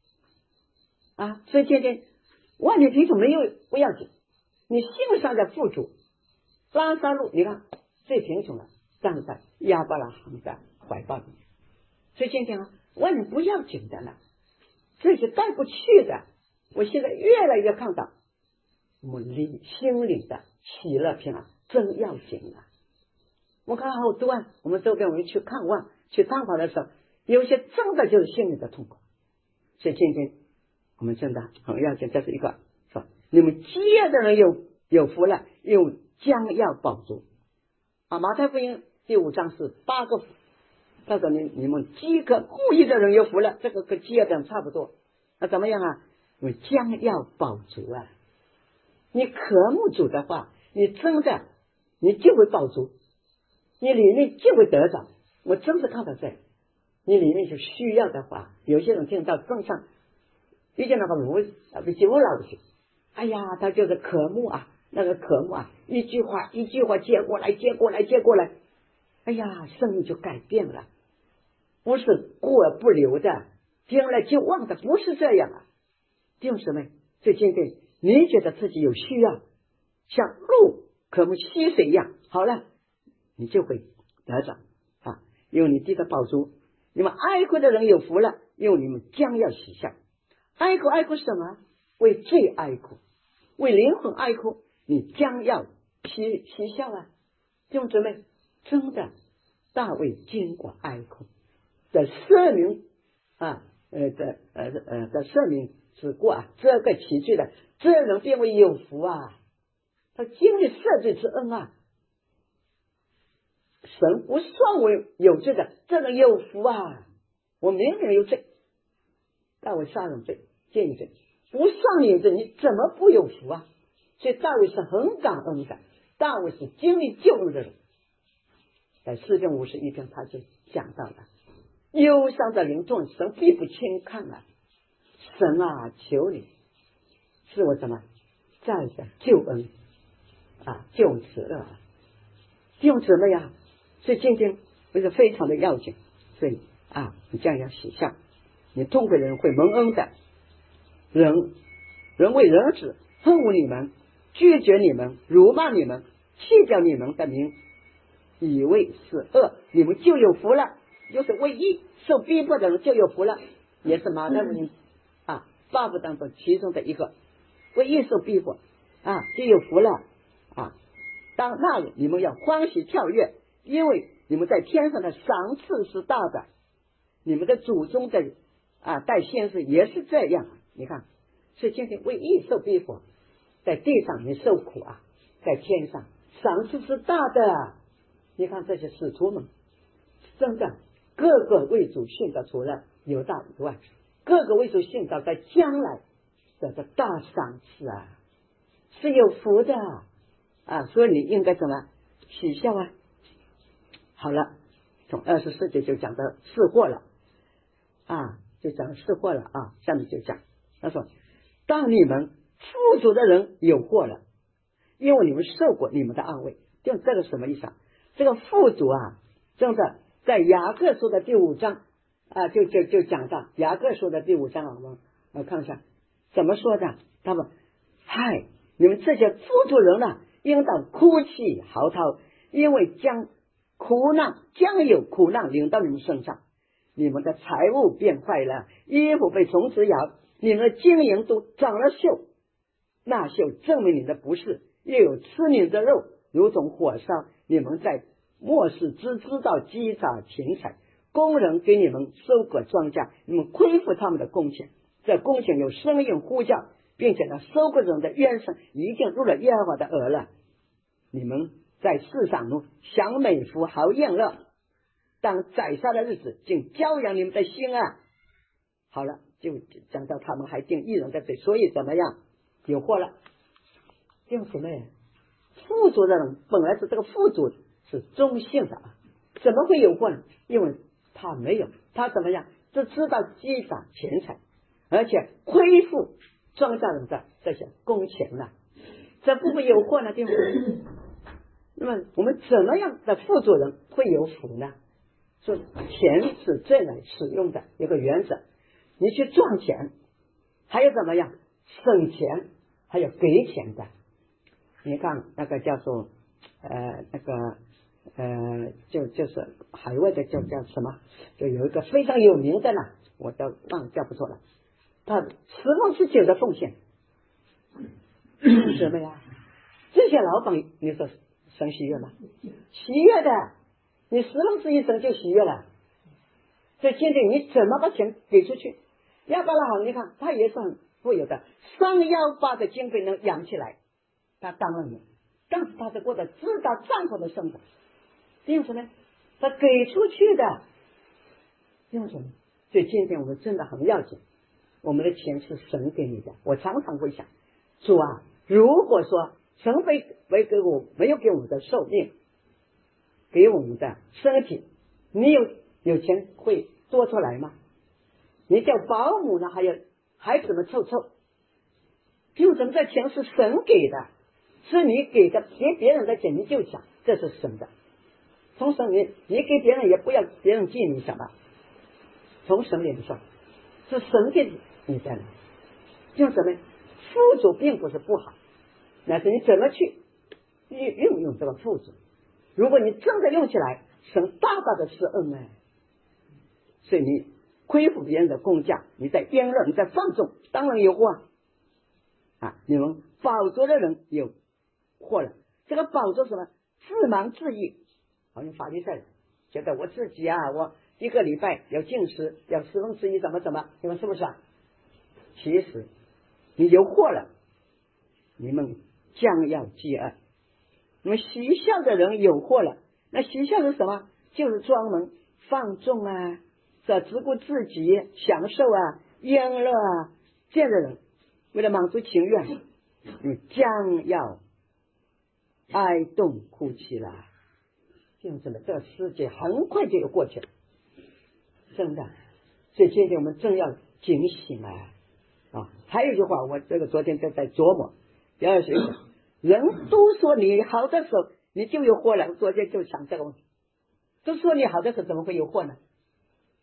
所以今天万里贫穷没有不要紧，你信上的富足。拉萨路你看最贫穷了，站在亚伯拉罕的怀抱里面。所以今天万里不要紧的了，这些带不去的，我现在越来越看到我们心灵的喜乐平安真要紧我看好多我们周边我们去看望去探访的时候，有些真的就是心灵的痛苦。所以今天我们真的很要紧，这是一个说你们饥饿的人有福了，因为将要饱足马太福音第5章是8个福，他说你们饥渴慕义的人有福了，这个跟饥饿的人差不多。那怎么样因为将要饱足你渴慕主的话，你真的你就会饱足，你里面就会得着。我真是看到这你里面是需要的话，有些人听到正上遇见那个无酒老去，哎呀他就是渴慕那个渴慕一句话接过来，哎呀生命就改变了，不是过而不留的，听了就忘的，不是这样弟兄姊妹，所以今天你觉得自己有需要，像鹿渴慕溪水一样，好了你就会得着因为你记得饱足。你们哀哭的人有福了，因为你们将要喜笑。哀哭什么？为罪哀哭，为灵魂哀哭，你将要喜笑弟兄姊妹，真的大卫经过哀哭的赦免的赦免之过这个奇罪的，这人变为有福他经历赦罪之恩神不算为有罪的，这人有福我明明有罪，大卫杀人罪、奸淫罪，不算你有罪，你怎么不有福所以大卫是很感恩的，大卫是经历救恩的人。在诗篇51篇他就讲到了，忧伤的灵众神必不轻看神求你是我怎么在的救恩救此恶弟兄姊妹所以今天我是非常的要紧。所以你这样要喜笑。你痛悔的人会蒙恩的。人为人子恨恶你们，拒绝你们，辱骂你们，弃掉你们的名，以为是恶，你们就有福了。就是为义受逼迫的人就有福了，也是马太福音八福当中其中的一个。为义受逼迫就有福了当那里你们要欢喜跳跃，因为你们在天上的赏赐是大的。你们的祖宗的带先知也是这样。你看，所以今天为义受逼迫，在地上你受苦在天上赏赐是大的。你看这些使徒们真的个个为主信道，除了犹大以外，个个为主信道，在将来这个大赏赐是有福的所以你应该怎么喜笑好了，从24节就讲到是祸了就讲是祸了下面就讲他说，当你们富足的人有祸了，因为你们受过你们的安慰。就这个什么意思这个富足真的在雅各书的第5章就讲到雅各书的第5章我们看一下怎么说的。他们你们这些富足人应当哭泣嚎啕，因为将有苦难临到你们身上。你们的财物变坏了，衣服被虫子咬，你们的金银都长了锈，那锈证明你的不是，又有吃你的肉如同火烧。你们在末世只知道积杂钱财，工人给你们收割庄稼，你们亏负他们的工钱。这工钱有声音呼叫，并且呢，收割人的冤声已经入了耶和华的耳了。你们在世上享美福，好宴乐，当宰杀的日子，竟教养你们的心好了，就讲到他们还定义人的罪，所以怎么样有祸了。用什么富足的人本来是这个富足是中性的怎么会有祸呢？因为他没有，他怎么样只知道积攒钱财，而且亏负庄稼人的这些工钱这不会有祸呢，对不对？那么我们怎么样的富足人会有福呢？说钱是这样使用的一个原则，你去赚钱还有怎么样省钱，还有给钱的。你看那个叫做就是海外的叫什么，就有一个非常有名的我都叫不出来，他10分之9的奉献什么呀？这些老板你说神喜悦吗？喜悦的，你10分之1神就喜悦了。所以今天你怎么把钱给出去？亚伯拉罕你看他也是很富有的，318的经费能养起来，他当然了，但是他是过得自大战火的生活。因此呢，他给出去的用什么？所以今天我们真的很要紧，我们的钱是神给你的。我常常会想，主如果说神没给我，没有给我们的寿命，给我们的身体，你有钱会多出来吗？你叫保姆呢，还有孩子们凑，凭什么这钱是神给的？是你给别人的钱，你就想这是神的。从神你给别人也不要别人记你什么，从神里说是神给你的。用什么？富足并不是不好，那是你怎么去运用这个富足。如果你真的用起来，神大大的施恩所以你亏负别人的工价，你在冤乐，你在放纵，当然有祸你们饱足的人有祸了。这个饱足什么？自满自义，好像法利赛人觉得我自己我一个礼拜要禁食，要10分之1怎么，你们是不是其实你有祸了，你们将要饥饿。那么喜笑的人有祸了，那喜笑是什么？就是专门放纵只顾自己享受宴乐这样的人，为了满足情愿，你将要哀痛哭泣了。就是这个世界很快就过去了，真的。所以今天我们正要警醒还有一句话，我这个昨天就在琢磨，第二学人都说你好的时候你就有祸了，昨天就想这个问题，都说你好的时候怎么会有祸呢？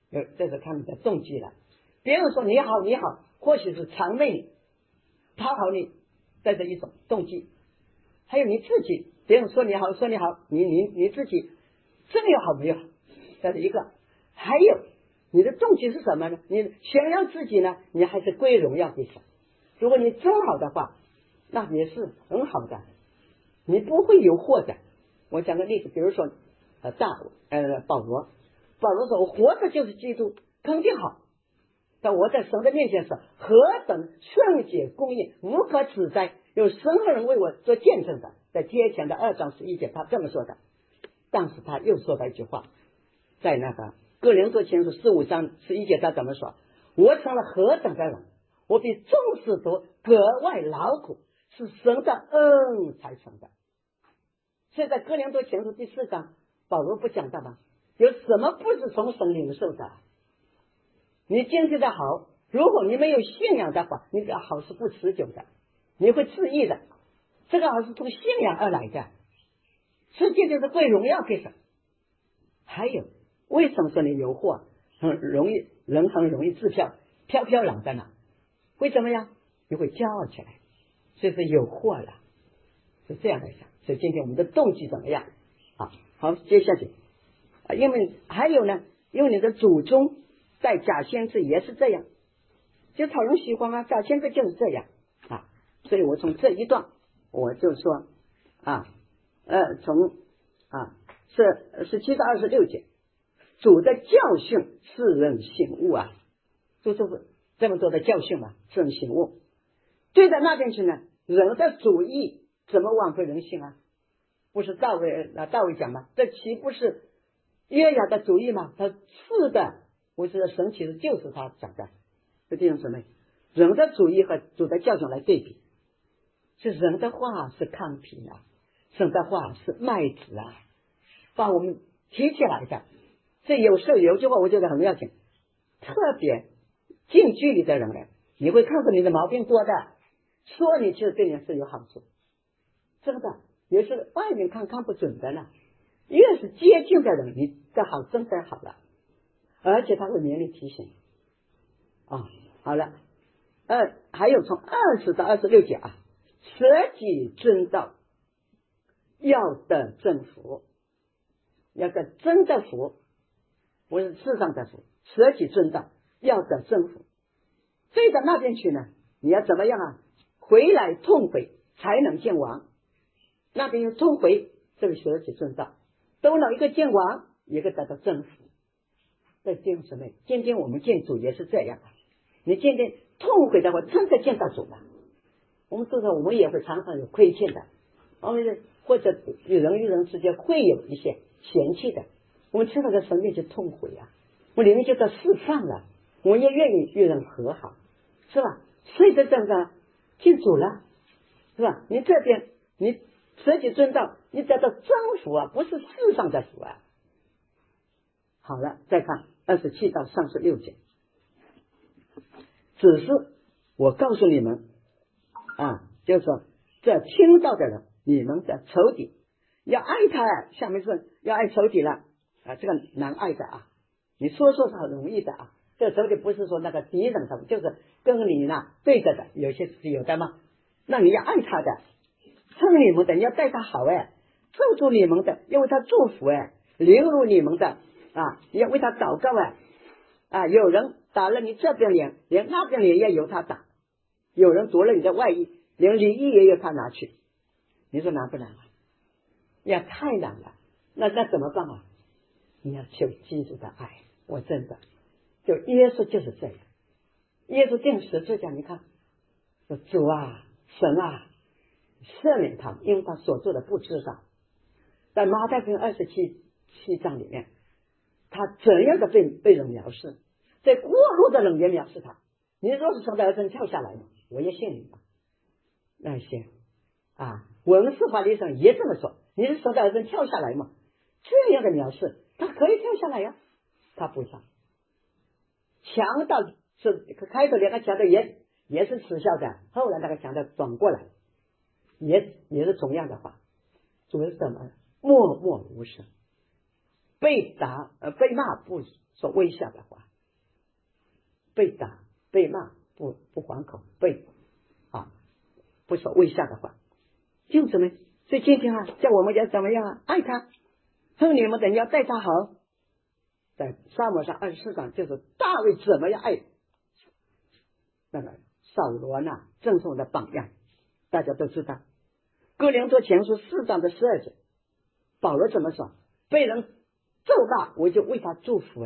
这是他们的动机了。别人说你好你好，或许是谄媚你讨好你，带着一种动机。还有你自己，别人说你好说你好，你自己真有好没有好，这是一个。还有你的动机是什么呢？你想要自己呢，你还是归荣耀给神。如果你真好的话，那也是很好的，你不会有祸的。我讲个例子，比如说保罗说我活着就是基督，肯定好。但我在神的面前是何等圣洁公义，无可指摘，有神和人为我做见证的。在帖前的2章11节他这么说的。但是他又说了一句话，在那个哥林多前书15章11节他怎么说？我成了何等的人，我比众使徒格外劳苦，是神的恩才成的。所以在哥林多前书第4章保罗不讲到吗？有什么不是从神领受的？你经济的好，如果你没有信仰的话，你的好是不持久的，你会自义的。这个好是从信仰而来的，实际就是归荣耀给神。还有为什么说你有祸很容易，人很容易自飘然在哪？为什么呀？你会骄傲起来，所以是有祸了，是这样来想。所以今天我们的动机怎么样啊？好，接下去因为还有呢，因为你的祖宗在假先知也是这样，就讨人喜欢啊，假先知就是这样啊。所以我从这一段我就说从17到26节，主的教训使人醒悟啊，就是这么多的教训嘛，使人醒悟。对在那边去呢，人的主意怎么挽回人性啊？不是大卫讲吗？这岂不是约雅的主意吗？他是的，我觉得神其实就是他讲的。这弟兄姊妹，人的主意和主的教训来对比，是人的话是糠皮啊，神的话是麦子啊，把我们提起来的。所以有时候有句话我觉得很要紧，特别近距离的人呢，你会看出你的毛病多的，说你其实对你是有好处，真的。有时外面看不准的呢，越是接近的人，你的好真的好了，而且他会勉励提醒好了。还有从20到26节啊，舍己遵道，要得真福，要得真的福，不是世上的福。舍己遵道，要得真福。对到那边去呢，你要怎么样啊？回来痛悔才能见王。那边有痛悔，这个舍己遵道，都能一个见王，一个得到真福。在见什么？今天我们见主也是这样啊。你今天痛悔的话，真的见到主了。我们知道我们也会常常有亏欠的，或者与人之间会有一些嫌弃的，我们知道在神面前痛悔啊，我里面就在释放了，我们也愿意与人和好，是吧？所以这个进主了，是吧？你这边你舍己遵道，你得到真福啊，不是世上的福啊。好了，再看27到36节，只是我告诉你们就是说这听到的人，你们的仇敌要爱他，下面是要爱仇敌了这个难爱的你说是很容易的这个仇敌不是说那个敌人什么，就是跟你对着的，有些是有的嘛。那你要爱他的，称你们的，你要待他好祝福你们的，要为他祝福凌辱你们的你要为他祷告有人打了你这边脸，连那边脸也由他打；有人夺了你的外衣，连里衣也由他拿去。你说难不难呀，太难了。那怎么办你要求基督的爱。我真的就耶稣就是这样，耶稣定十字架，你看说主神赦免他们，因为他所做的不知道。在马太福音27章里面，他怎样的被人藐视，在过路的人也藐视他。你若是从他儿子跳下来嘛，我也信你吧。那些文士法律上也这么说，你是从他儿子跳下来嘛，这样的藐视他可以跳下来他不上。强盗是开头两个强盗也是耻笑的，后来那个强盗转过来也是同样的话。主是什么？默默无声。 被打被骂不说微笑的话，被打被骂不还口，不说微笑的话，就怎么？所以今天叫我们要怎么样爱他，恨你们的人要待他好。在撒母耳上24章就是大卫怎么样爱那个扫罗呢？赠送的榜样，大家都知道。哥林多前书4章的12节，保罗怎么说？被人咒骂，我就为他祝福。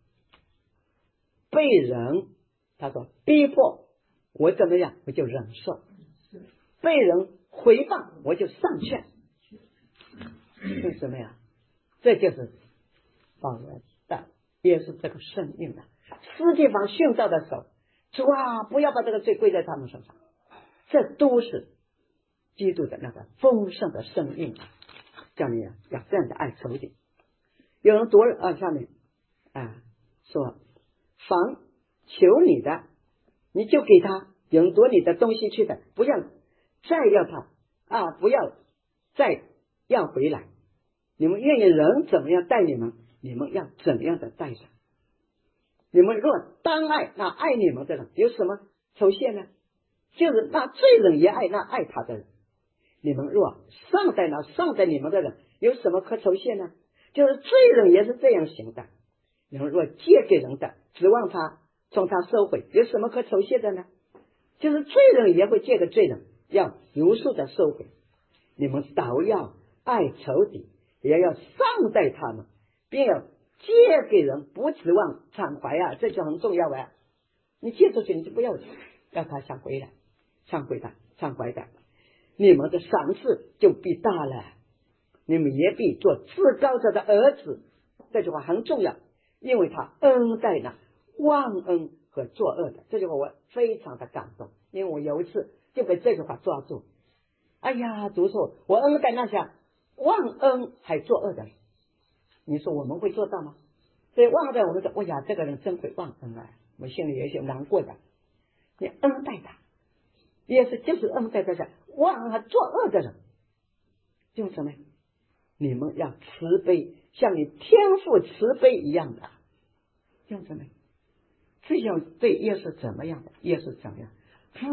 被人他说逼迫，我怎么样？我就忍受。被人回谤，我就上劝。是什么呀？这就是保罗的，也是这个圣命的。斯蒂凡殉道的时候，主不要把这个罪归在他们身上，这都是基督的那个丰盛的生命，叫你要这样的爱仇敌。有人读下面说，凡求你的，你就给他；有人夺你的东西去的，不要再要他不要再要回来。你们愿意人怎么样待你们，你们要怎样的待人。你们若当爱那爱你们的人，有什么酬谢呢？就是那罪人也爱那爱他的人。你们若上待那上待你们的人，有什么可酬谢呢？就是罪人也是这样行的。你们若借给人的，指望他从他收回，有什么可酬谢的呢？就是罪人也会借给罪人，要如数的收回。你们倒要爱仇敌，也要上待他们，并要借给人，不指望偿还这就很重要。你借出去，你就不要他偿回来，偿还的，你们的赏赐就必大了，你们也必做至高者的儿子。这句话很重要，因为他恩待那忘恩和作恶的。这句话我非常的感动，因为我有一次就被这句话抓住。主说我恩待那些忘恩还作恶的人，你说我们会做到吗？所以忘恩我们说这个人真会忘恩我心里有些难过的。你恩待他，也是就是恩待这些忘恩还作恶的人，就是什么？你们要慈悲，像你天父慈悲一样的，就是什么？这样对耶稣怎么样的？耶稣怎么样？父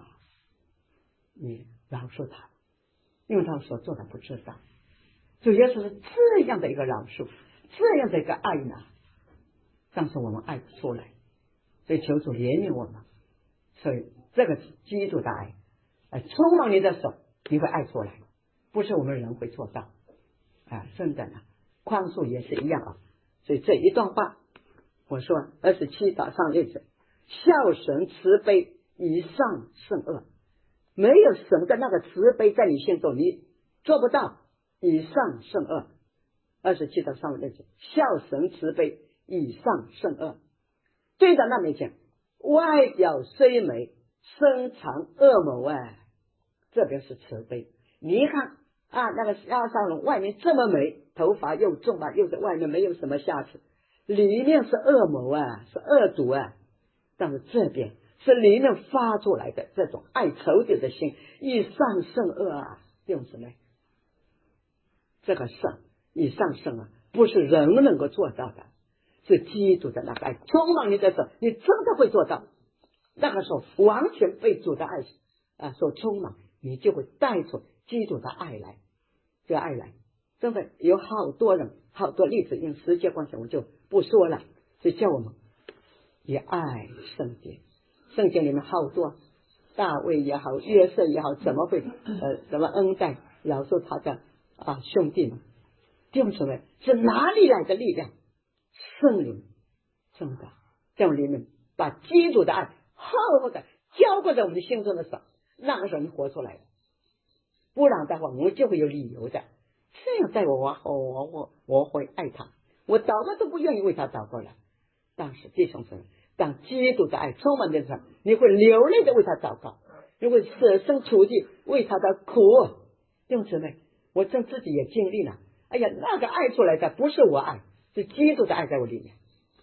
你饶恕他，因为他们所做的不知道。主耶稣是这样的一个饶恕，这样的一个爱呢，但是我们爱不出来，所以求主怜悯我们。所以这个基督的爱充满你的手，你会爱出来，不是我们人会做到真的宽恕也是一样所以这一段话我说27早上6节，孝神慈悲以上胜恶，没有神的那个慈悲在你心中，你做不到以上胜恶。27到36节，孝神慈悲以上胜恶。对的，那没讲外表虽美，深藏恶谋这边是慈悲。你一看那个亚撒龙外面这么美，头发又重又在外面没有什么瑕疵，里面是恶谋是恶毒但是这边是里面发出来的这种爱仇敌的心，以上胜恶用什么？这个胜以上胜不是人能够做到的，是基督的那个爱充满你的时候，你真的会做到。那个时候完全被主的爱所充满，你就会带出基督的爱来。这个爱来真的有好多人好多例子，因为时间关系我就不说了。所以叫我们也爱圣洁。圣经里面好多大卫也好，约瑟也好，怎么会怎么恩待饶恕他的兄弟们？弟兄姊妹，是哪里来的力量？圣灵真的在我里面把基督的爱厚厚的浇灌在我们的心中的时候，那个时候你活出来了。不然的话我们就会有理由的，这样在我会爱他，我祷告都不愿意为他祷告了。但是弟兄姊妹，当基督的爱充满的时候，你会流泪的为他祷告，你会舍身处地为他的苦。弟兄姊妹，我自己也经历了，那个爱出来的不是我爱，是基督的爱在我里面。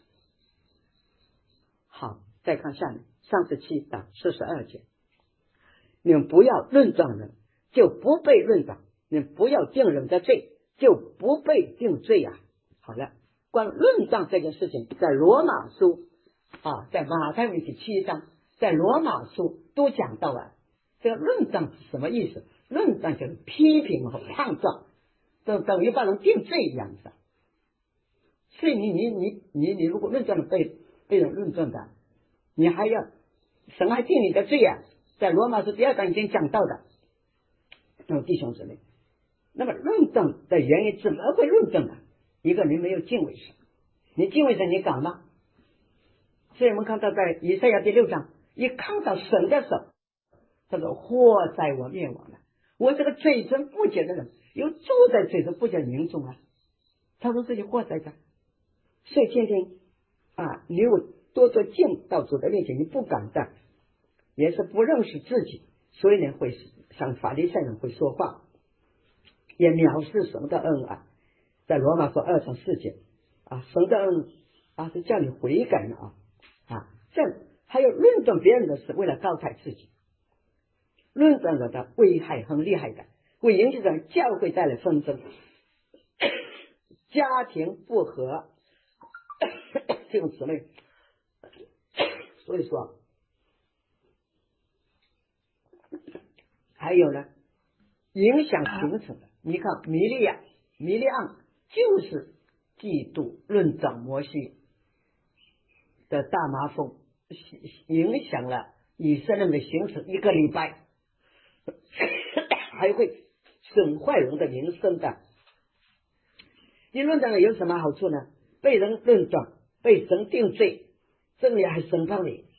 好，再看下面37到42节，你们不要论断人，就不被论断；你们不要定人的罪，就不被定罪好， 好了，关于论断这件事情，在罗马书在马太福音第7章，在罗马书都讲到了。这个论断是什么意思？论断就是批评和抗造，等于把人定罪一样子。所以你如果论断了被人论断的，你还要神还定你的罪啊，在罗马书第2章已经讲到的。那么弟兄姊妹，那么论断的原因怎么会论断呢？一个人没有敬畏神，你敬畏神你敢吗？所以我们看到在以赛亚第6章，一看到神的手，他说祸在我灭亡了，我这个嘴唇不洁的人又住在嘴唇不洁的民众啊，他说这些祸在这。所以今天你有多做敬到主的面前，你不敢的，也是不认识自己，所以呢会像法利赛人会说话，也藐视神的恩啊。在罗马书2章4节神的恩是叫你悔改的这还有论断别人的事，为了高抬自己，论断人的危害很厉害的，会引起在教会带来纷争，家庭不和这种姊妹。所以说还有呢，影响形成的，你看米利暗就是嫉妒论长摩西的大麻风，影响了以色列的形成1个礼拜，还会损坏人的名声的。你论断了有什么好处呢？被人论断，被神定罪，真理还审判你。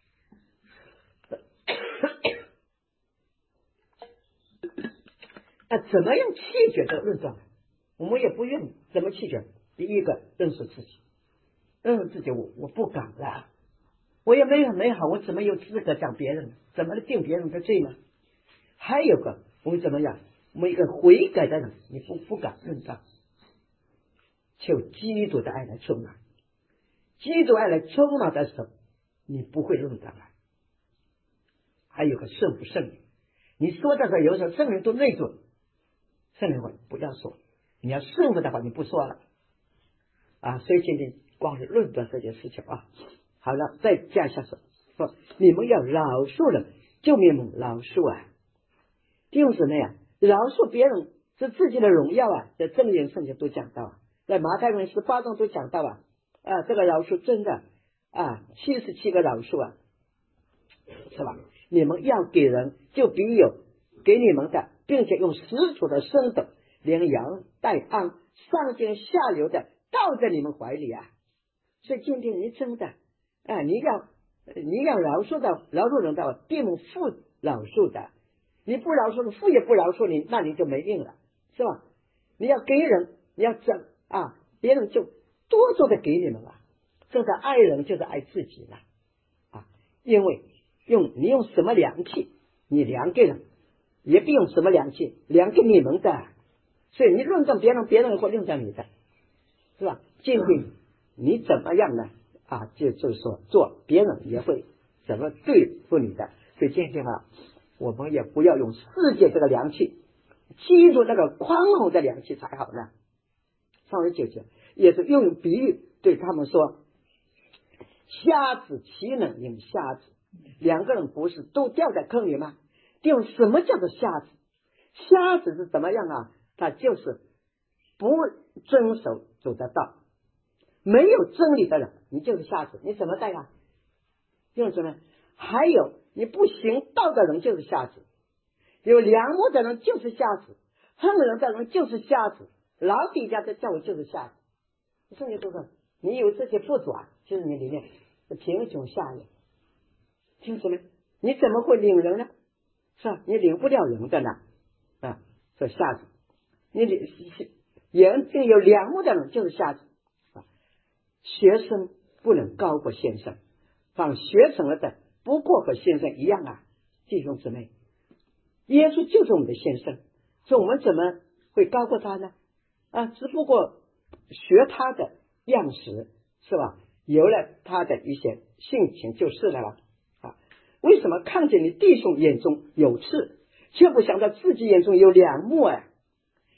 那怎么样弃绝这个论断？我们也不愿意怎么弃绝。第一个，认识自己，认识自己，我不敢了，我也没有美好，我怎么有资格讲别人？怎么定别人的罪呢？还有个，我们怎么样？我们一个悔改的人，你不敢论断，求基督的爱来充满，基督爱来充满的时候，你不会论断了。还有个圣不圣灵，你说的时候，有时候圣灵都内准，圣灵会不要说，你要顺服的话，你不说了所以今天光是论断这件事情好了，再加下说你们要饶恕人，就你们饶恕弟兄姊妹饶恕别人是自己的荣耀在箴言圣经都讲到在马太福音18章都讲到这个饶恕真的77个饶恕是吧？你们要给人，就必有给你们的，并且用十足的深斗，连羊带鞍，上尖下流的倒在你们怀里所以今天你真的你要饶恕人的，必蒙父饶恕的。你不饶恕，父也不饶恕你，那你就没命了，是吧？你要给人，你要争别人就多多的给你们这个爱人就是爱自己了因为你用什么量器，你量给人，也必用什么量器量给你们的。所以你论断别人，别人也会论断你的，是吧？今天你怎么样呢就是说做别人也会怎么对付你的。所以今天我们也不要用世界这个量器，记住那个宽宏的量器才好呢。39节也是用比喻对他们说，瞎子岂能引瞎子？2个人不是都掉在坑里吗？用什么叫做瞎子？瞎子是怎么样他就是不遵守主的道，没有真理的人，你就是瞎子。你怎么带用什么？还有你不行道的人就是瞎子，有良木的人就是瞎子，恨人的人就是瞎子，老底家的教会就是瞎子。圣经说你有这些不足就是你里面贫穷下人，听什么？你怎么会领人呢？是吧？你领不了人的呢说瞎子，你眼睛有良木的人就是瞎子学生不能高过先生，凡学成了的不过和先生一样弟兄姊妹，耶稣就是我们的先生，所以我们怎么会高过他呢？只不过学他的样式，是吧？有了他的一些性情就是了为什么看见你弟兄眼中有刺，却不想到自己眼中有梁木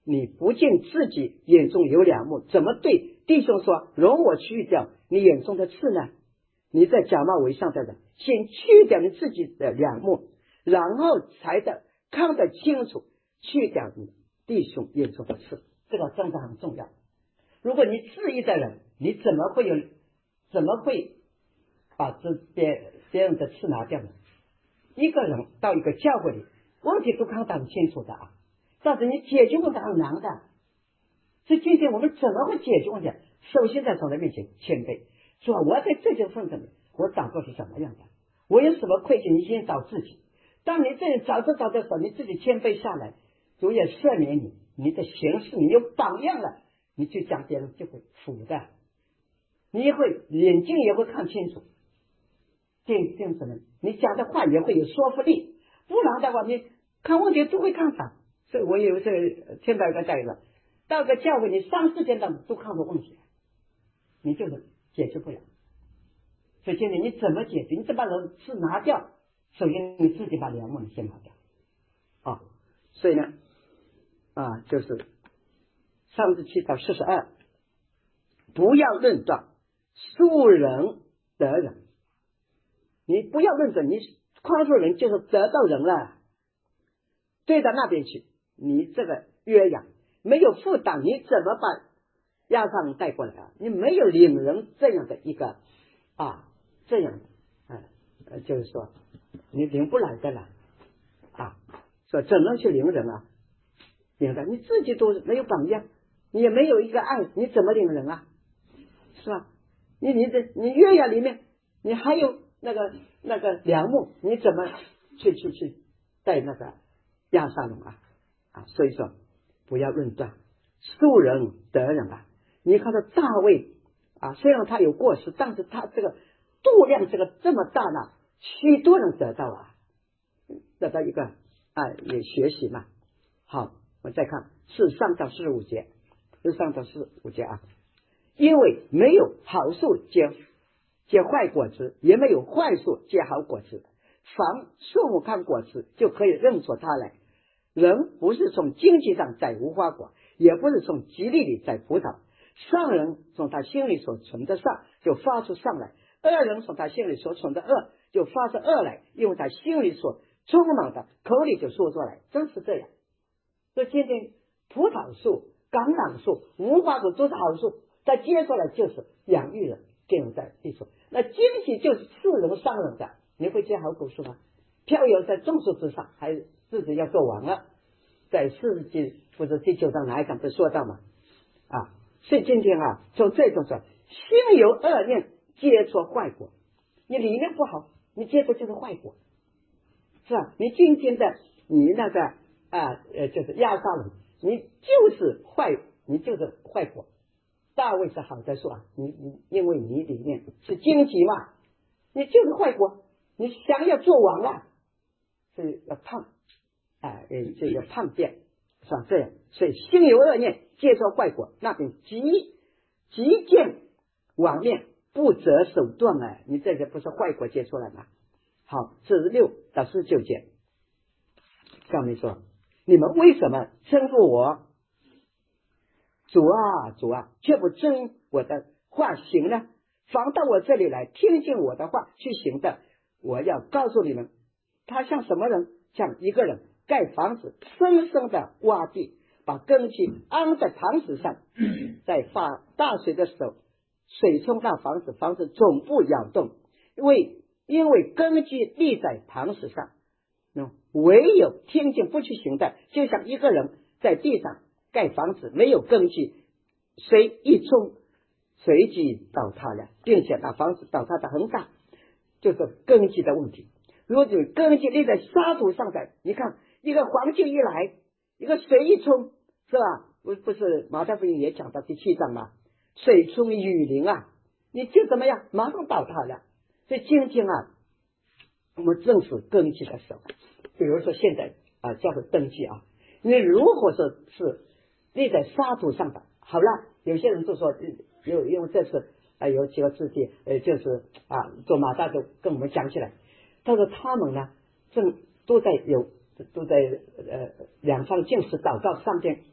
你不见自己眼中有梁木，怎么对弟兄说容我去掉你眼中的刺呢？你在假冒为善的人，先去掉你自己的梁木，然后才看得清楚去掉你弟兄眼中的刺。这个真的很重要。如果你质疑的人，你怎么会把别人的刺拿掉呢？一个人到一个教会里，问题都看得很清楚的啊，但是你解决问题很难的。所以今天我们怎么会解决问题？首先在神的面前谦卑，说我在这件份上面我长过是什么样的，我有什么亏欠，你先找自己。当你这找的时候，你自己谦卑下来，主也赦免你，你的行事你有榜样了，你去讲别人就会服的，你会眼睛也会看清楚，这样子呢，你讲的话也会有说服力，不然的话你看问题都会看反。所以我有这个听到一个带子，到个教会你3-4天当中都看过问题，你就是解决不了。所以今天你怎么解决？你怎么把人刺拿掉？首先你自己把梁木先拿掉啊。所以呢就是37到42，不要论断恕人得人。你不要论断，你宽恕人就是得到人了，对到那边去。你这个约押没有负担，你怎么把亚撒龙带过来啊？你没有领人这样的一个这样的就是说你领不来的了说怎么去领人啊？领的你自己都没有榜样，你也没有一个爱，你怎么领人啊？是吧？你约押里面你还有那个梁木，你怎么去带那个亚撒龙所以说不要论断恕人得人你看到大卫虽然他有过失，但是他这个度量这么大呢，许多人得到一个也学习嘛。好，我再看43到45节，43到45节因为没有好树结坏果子，也没有坏树结好果子。凡树木看果子，就可以认出它来。人不是从经济上摘无花果，也不是从吉利里摘葡萄。善人从他心里所存的善就发出善来，恶人从他心里所存的恶就发出恶来，因为他心里所充满的口里就说出来。真是这样。所以今天葡萄树、橄榄树、无花果都是好树，但接出来就是养育人，给人在地处。那经济就是赐人伤人的，你会结好果树吗？飘摇在众树之上，还自己要做王了。在40纪或者第9章哪一章不说到吗？所以今天从这种说，心有恶念结出坏果，你里面不好，你结出就是坏果，是吧？你今天的你那个就是亚撒龙，你就是坏果。大卫是好在说你因为你里面是荆棘嘛，你就是坏果，你想要做王了，所以要叛这要叛变，是吧？这样，所以心有恶念结出坏果，那边即见网面不择手段你这个不是坏果结出来吗？好，46到49节上面说，你们为什么称呼我主啊，却不遵我的话行呢？凡到我这里来听信我的话去行的，我要告诉你们，他像什么人？像一个人盖房子，深深的挖地，把根基安在磐石上，在发大水的时候，水冲到房子，房子总不摇动，因为根基立在磐石上。唯有听见不去行的，就像一个人在地上盖房子，没有根基，水一冲，随即倒塌了，并且那房子倒塌的很大，就是根基的问题。如果有根基立在沙土上的，你看一个黄金一来，一个水一冲，是吧？不是马太福音也讲到第7章吗？水冲雨淋你就怎么样，马上倒塌了。所以今天我们正是根基的时候。比如说现在教会登记你如果说是立在沙土上的，好了，有些人就说因为这次有几个肢体就是做马大都跟我们讲起来，他说他们呢都在2场禁食祷告上边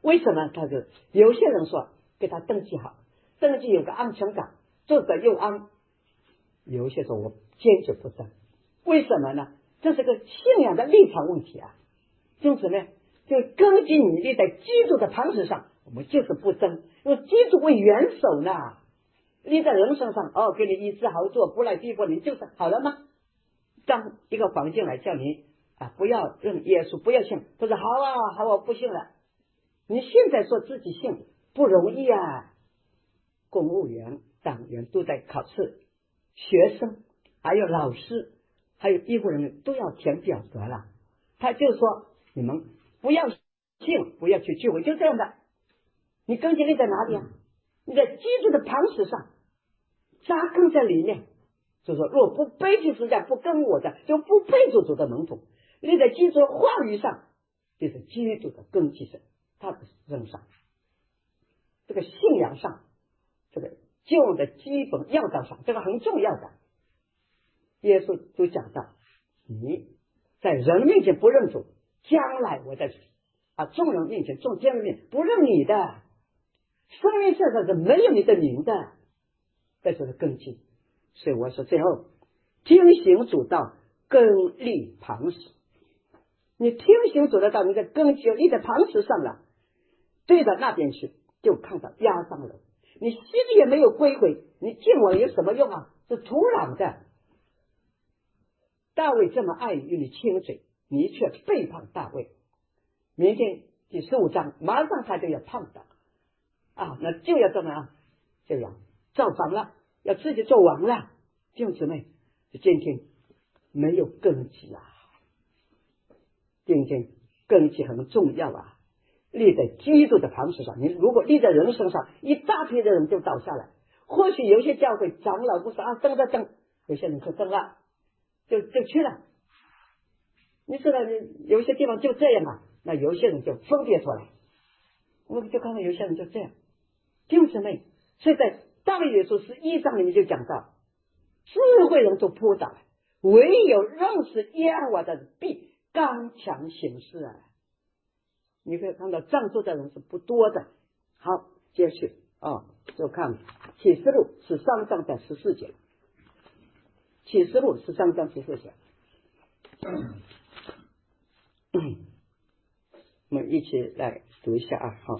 为什么？他就有些人说给他登记好，登记有个安全感，做得又安。有些说我坚决不登，为什么呢？这是个信仰的立场问题啊。因此呢，就根据你立在基督的磐石上，我们就是不争，因为基督为元首呢，立在人身上，给你医治好做，不来逼迫你，就是好了吗？当一个环境来叫你不要认耶稣，不要信，他说好啊，好，我不信了。你现在说自己信不容易啊，公务员、党员都在考试，学生还有老师还有医护人员都要填表格了。他就说你们不要信，不要去聚会，就这样的。你根基立在哪里啊？你在基督的磐石上扎根在里面，就说若不背起十字架不跟我的，就不配做主的门徒。立在基督的话语上，就是基督的根基上，他的身上，这个信仰上，这个救的基本要道上，这个很重要的。耶稣就讲到，你在人面前不认主，将来我在众人面前众天人面不认你的，生命线上是没有你的名的，这就是根基。所以我说最后听行主道，根立磐石。你听行主的道，你的根基立在磐石上了，对着那边去就看到压伤了。你心里也没有归回，你敬我有什么用啊？是徒然的。大卫这么爱与你亲嘴，你却背叛大卫。明天第15章马上他就要叛党那就要怎么样？这样造反了，要自己做王了。弟兄姊妹，今天没有根基啊，今天根基很重要啊，立在基督的磐石上。你如果立在人身上，一大批的人就倒下来。或许有些教会长老不说登着登，有些人说登了就去了。你知道有些地方就这样那有些人就分别出来，我们就看到有些人就这样。弟兄姊妹，所以在大卫约书11章里面就讲到，智慧人都扑倒了，唯有认识耶和华的必刚强行事你可以看到站坐的人是不多的。好，接续就看启示录13章的14节，启示录13章14节我们一起来读一下好。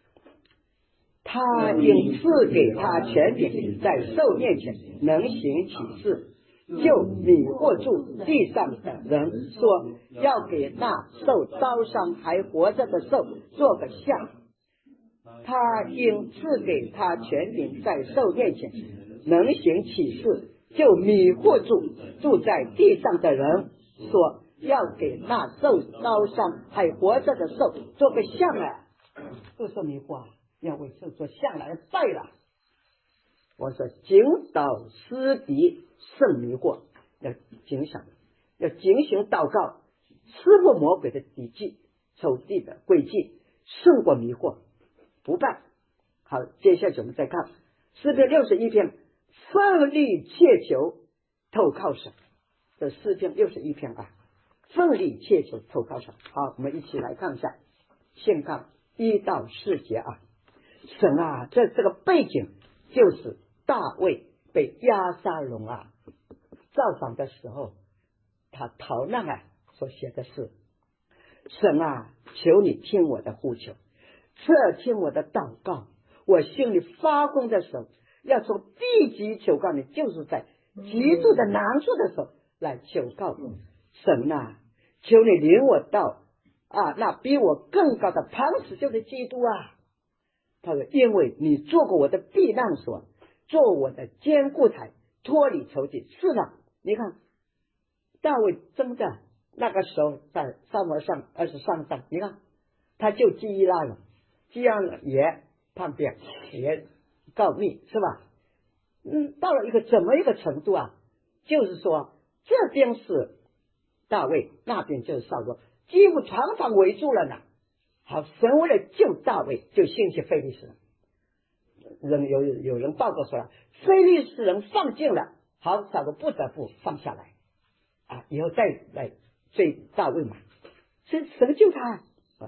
他因赐给他权柄，在兽面前能行启示，就迷惑住地上的人，说要给那受刀伤还活着的兽做个像。他因赐给他权柄，在兽面前能行启示，就迷惑住在地上的人，说要给那受刀伤还活着的兽做个像这说迷惑要为这做像来拜了。我说警导思敌胜迷惑，要警醒，要警醒祷告，撕破魔鬼的底计，仇敌的诡计，胜过迷惑，不败。好，接下去我们再看诗篇61篇，奋力切求投靠神。这诗篇61篇奋力切求投靠神。好，我们一起来看一下，先看1到4节神这个背景就是大卫被押沙龙造访的时候，他逃难所写的是：神求你听我的呼求，侧听我的祷告。我心里发疯的时候，要从地级求告你，就是在极度的难处的时候来求告神求你领我到那比我更高的磐石，就是基督他说因为你做过我的避难所，做我的坚固台，脱离仇敌。是的，你看大卫真的那个时候在撒母耳上23章，你看他就基伊拉了，基伊拉也叛变，也告密，是吧？到了一个怎么一个程度就是说这边是大卫，那边就是扫罗，几乎常常围住了呢。好，神为了救大卫，就兴起非利士人。有人报告说了，非利士人放尽了，好，扫罗不得不放下来以后再来追大卫嘛。所以神救他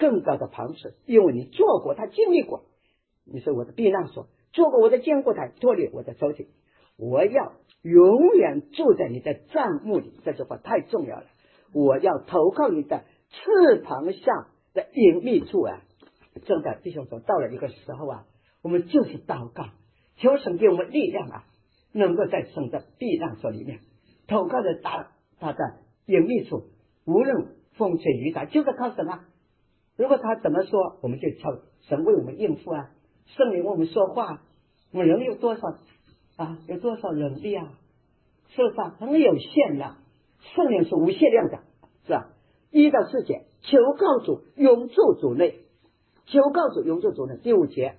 更高的旁持，因为你做过，他经历过。你是我的避难所，做过我的坚固台，脱离我的手体。我要永远住在你的帐幕里，这句话太重要了。我要投靠你的翅膀下的隐秘处啊！真的，弟兄说，到了一个时候啊，我们就是祷告，求神给我们力量啊，能够在神的避难所里面投靠着他的隐秘处，无论风吹雨打，就是靠神啊。如果他怎么说，我们就靠神为我们应付啊。圣灵为我们说话，我们人有多少啊？有多少能力啊？是不是啊？很有限的，圣灵是无限量的，是吧？1到4节，求告主，永住主内。求告主，永住主内。第5节，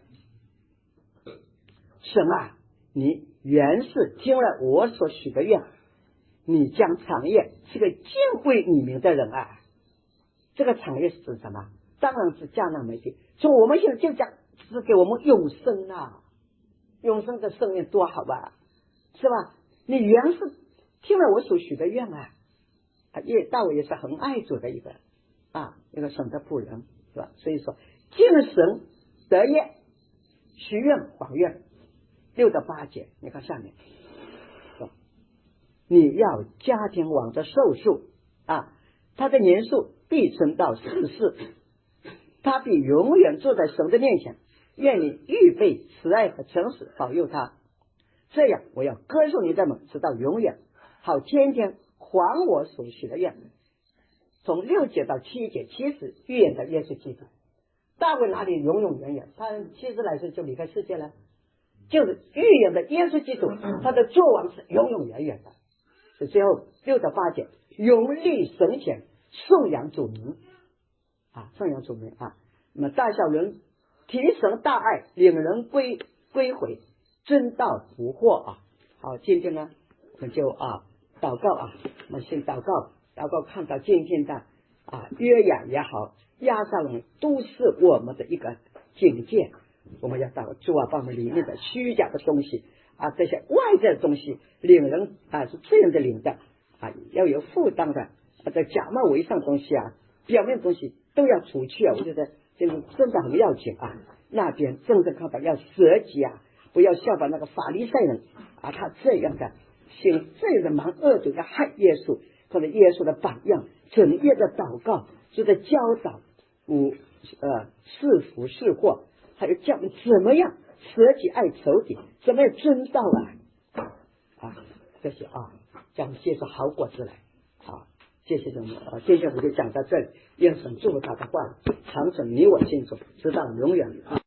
神啊，你原是听了我所许的愿，你将产业是个敬畏你名的人啊。这个产业是指什么？当然是迦南美地。所以我们现在就讲是给我们永生啊，永生的生命多好啊，是吧？你原是听了我所许的愿啊。大卫也是很爱主的一个神的仆人，是吧？所以说敬神得业，许愿还愿。6到8节，你看下面说，你要家庭王的寿数啊，他的年数必存到14，他必永远坐在神的面前。愿你预备慈爱和诚实保佑他，这样我要歌颂你的门直到永远，好天天还我所许的愿。从6节到7节，其实预言的耶稣基督。大卫哪里永永远远？他70来岁就离开世界了，就是预言的耶稣基督，他的作王是永永远远的。所以最后6到8节，永立神前，颂扬主名颂扬主名啊。那么大小人提神大爱，领人归回，真道不惑啊。好，今天呢我们就祷告啊，我们先祷告看到今天的约雅也好，押沙龙都是我们的一个警戒。我们要祷告主啊，把我们里面的虚假的东西这些外在的东西领人是罪人的领的要有负担的这假冒伪善的东西表面的东西都要除去我觉得这个真的很要紧那边正看到要舍己不要效仿那个法利赛人他这样的行这样的蛮恶毒的害耶稣，或者耶稣的榜样，整夜的祷告，就在教导是福是祸，还有教怎么样舍己爱仇敌，怎么样真道这些将结出好果子来谢谢你们今天我就讲到这里，愿神祝福他的话长存你我心中，直到永远